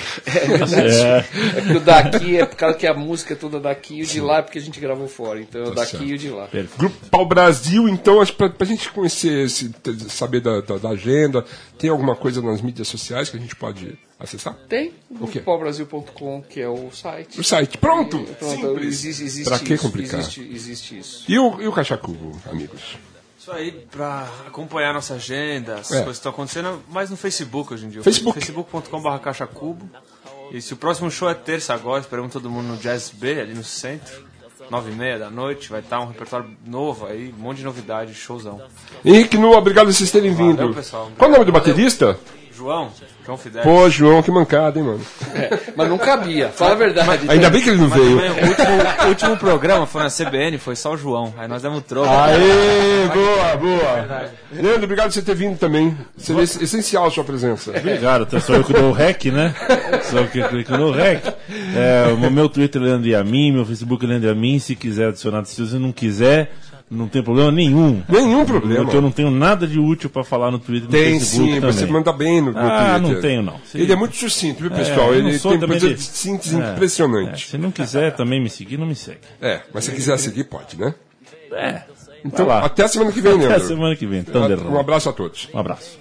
é porque o Daqui é por causa que a música é toda daqui e o de lá é porque a gente gravou fora. Então é o daqui e o de lá. Grupo Pau Brasil, então, acho que pra gente conhecer, saber da agenda, tem alguma coisa nas mídias sociais que a gente pode acessar? Tem, O quê? grupopaubrasil.com, que é o site. O site, pronto! Pronto, Simples. existe Pra que isso, complicar? Existe isso. E o Caixa Cubo, amigos? Isso aí, pra acompanhar nossa agenda, as coisas que estão acontecendo, mais no Facebook hoje em dia. Facebook. Facebook.com/caixacubo. E se o próximo show é terça agora, esperamos todo mundo no Jazz B, ali no centro, 9h30 da noite, vai estar um repertório novo aí, um monte de novidade, showzão. Henrique Nu, obrigado por vocês terem vindo. Valeu, pessoal. Qual o nome do baterista? João Fidel. Pô, João, que mancada, hein, mano? Mas não cabia, fala a verdade. Ainda bem que ele não veio. O último programa foi na CBN, foi só o João. Aí nós demos troco. Aê, boa. Leandro, obrigado por você ter vindo também. Seria essencial a sua presença. Obrigado, até sou eu que dou o REC, né? Sou eu que dou o REC. O meu Twitter é Leandro Yamin, meu Facebook é Leandro Yamin. Se quiser adicionar, se você não quiser, não tem problema nenhum. Nenhum problema. Porque eu não tenho nada de útil pra falar no Twitter e no Tem Facebook sim, também. você manda bem no Twitter. Não tenho não. Ele é muito sucinto, viu, pessoal? eu não Ele sou tem também coisa de- de síntese impressionante. Se não quiser também me seguir, não me segue. Mas se quiser seguir, pode, né? Então, Então, até a semana que vem, até Leandro. a semana que vem. Thunder. Um abraço a todos. Um abraço.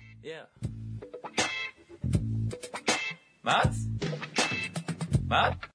Was?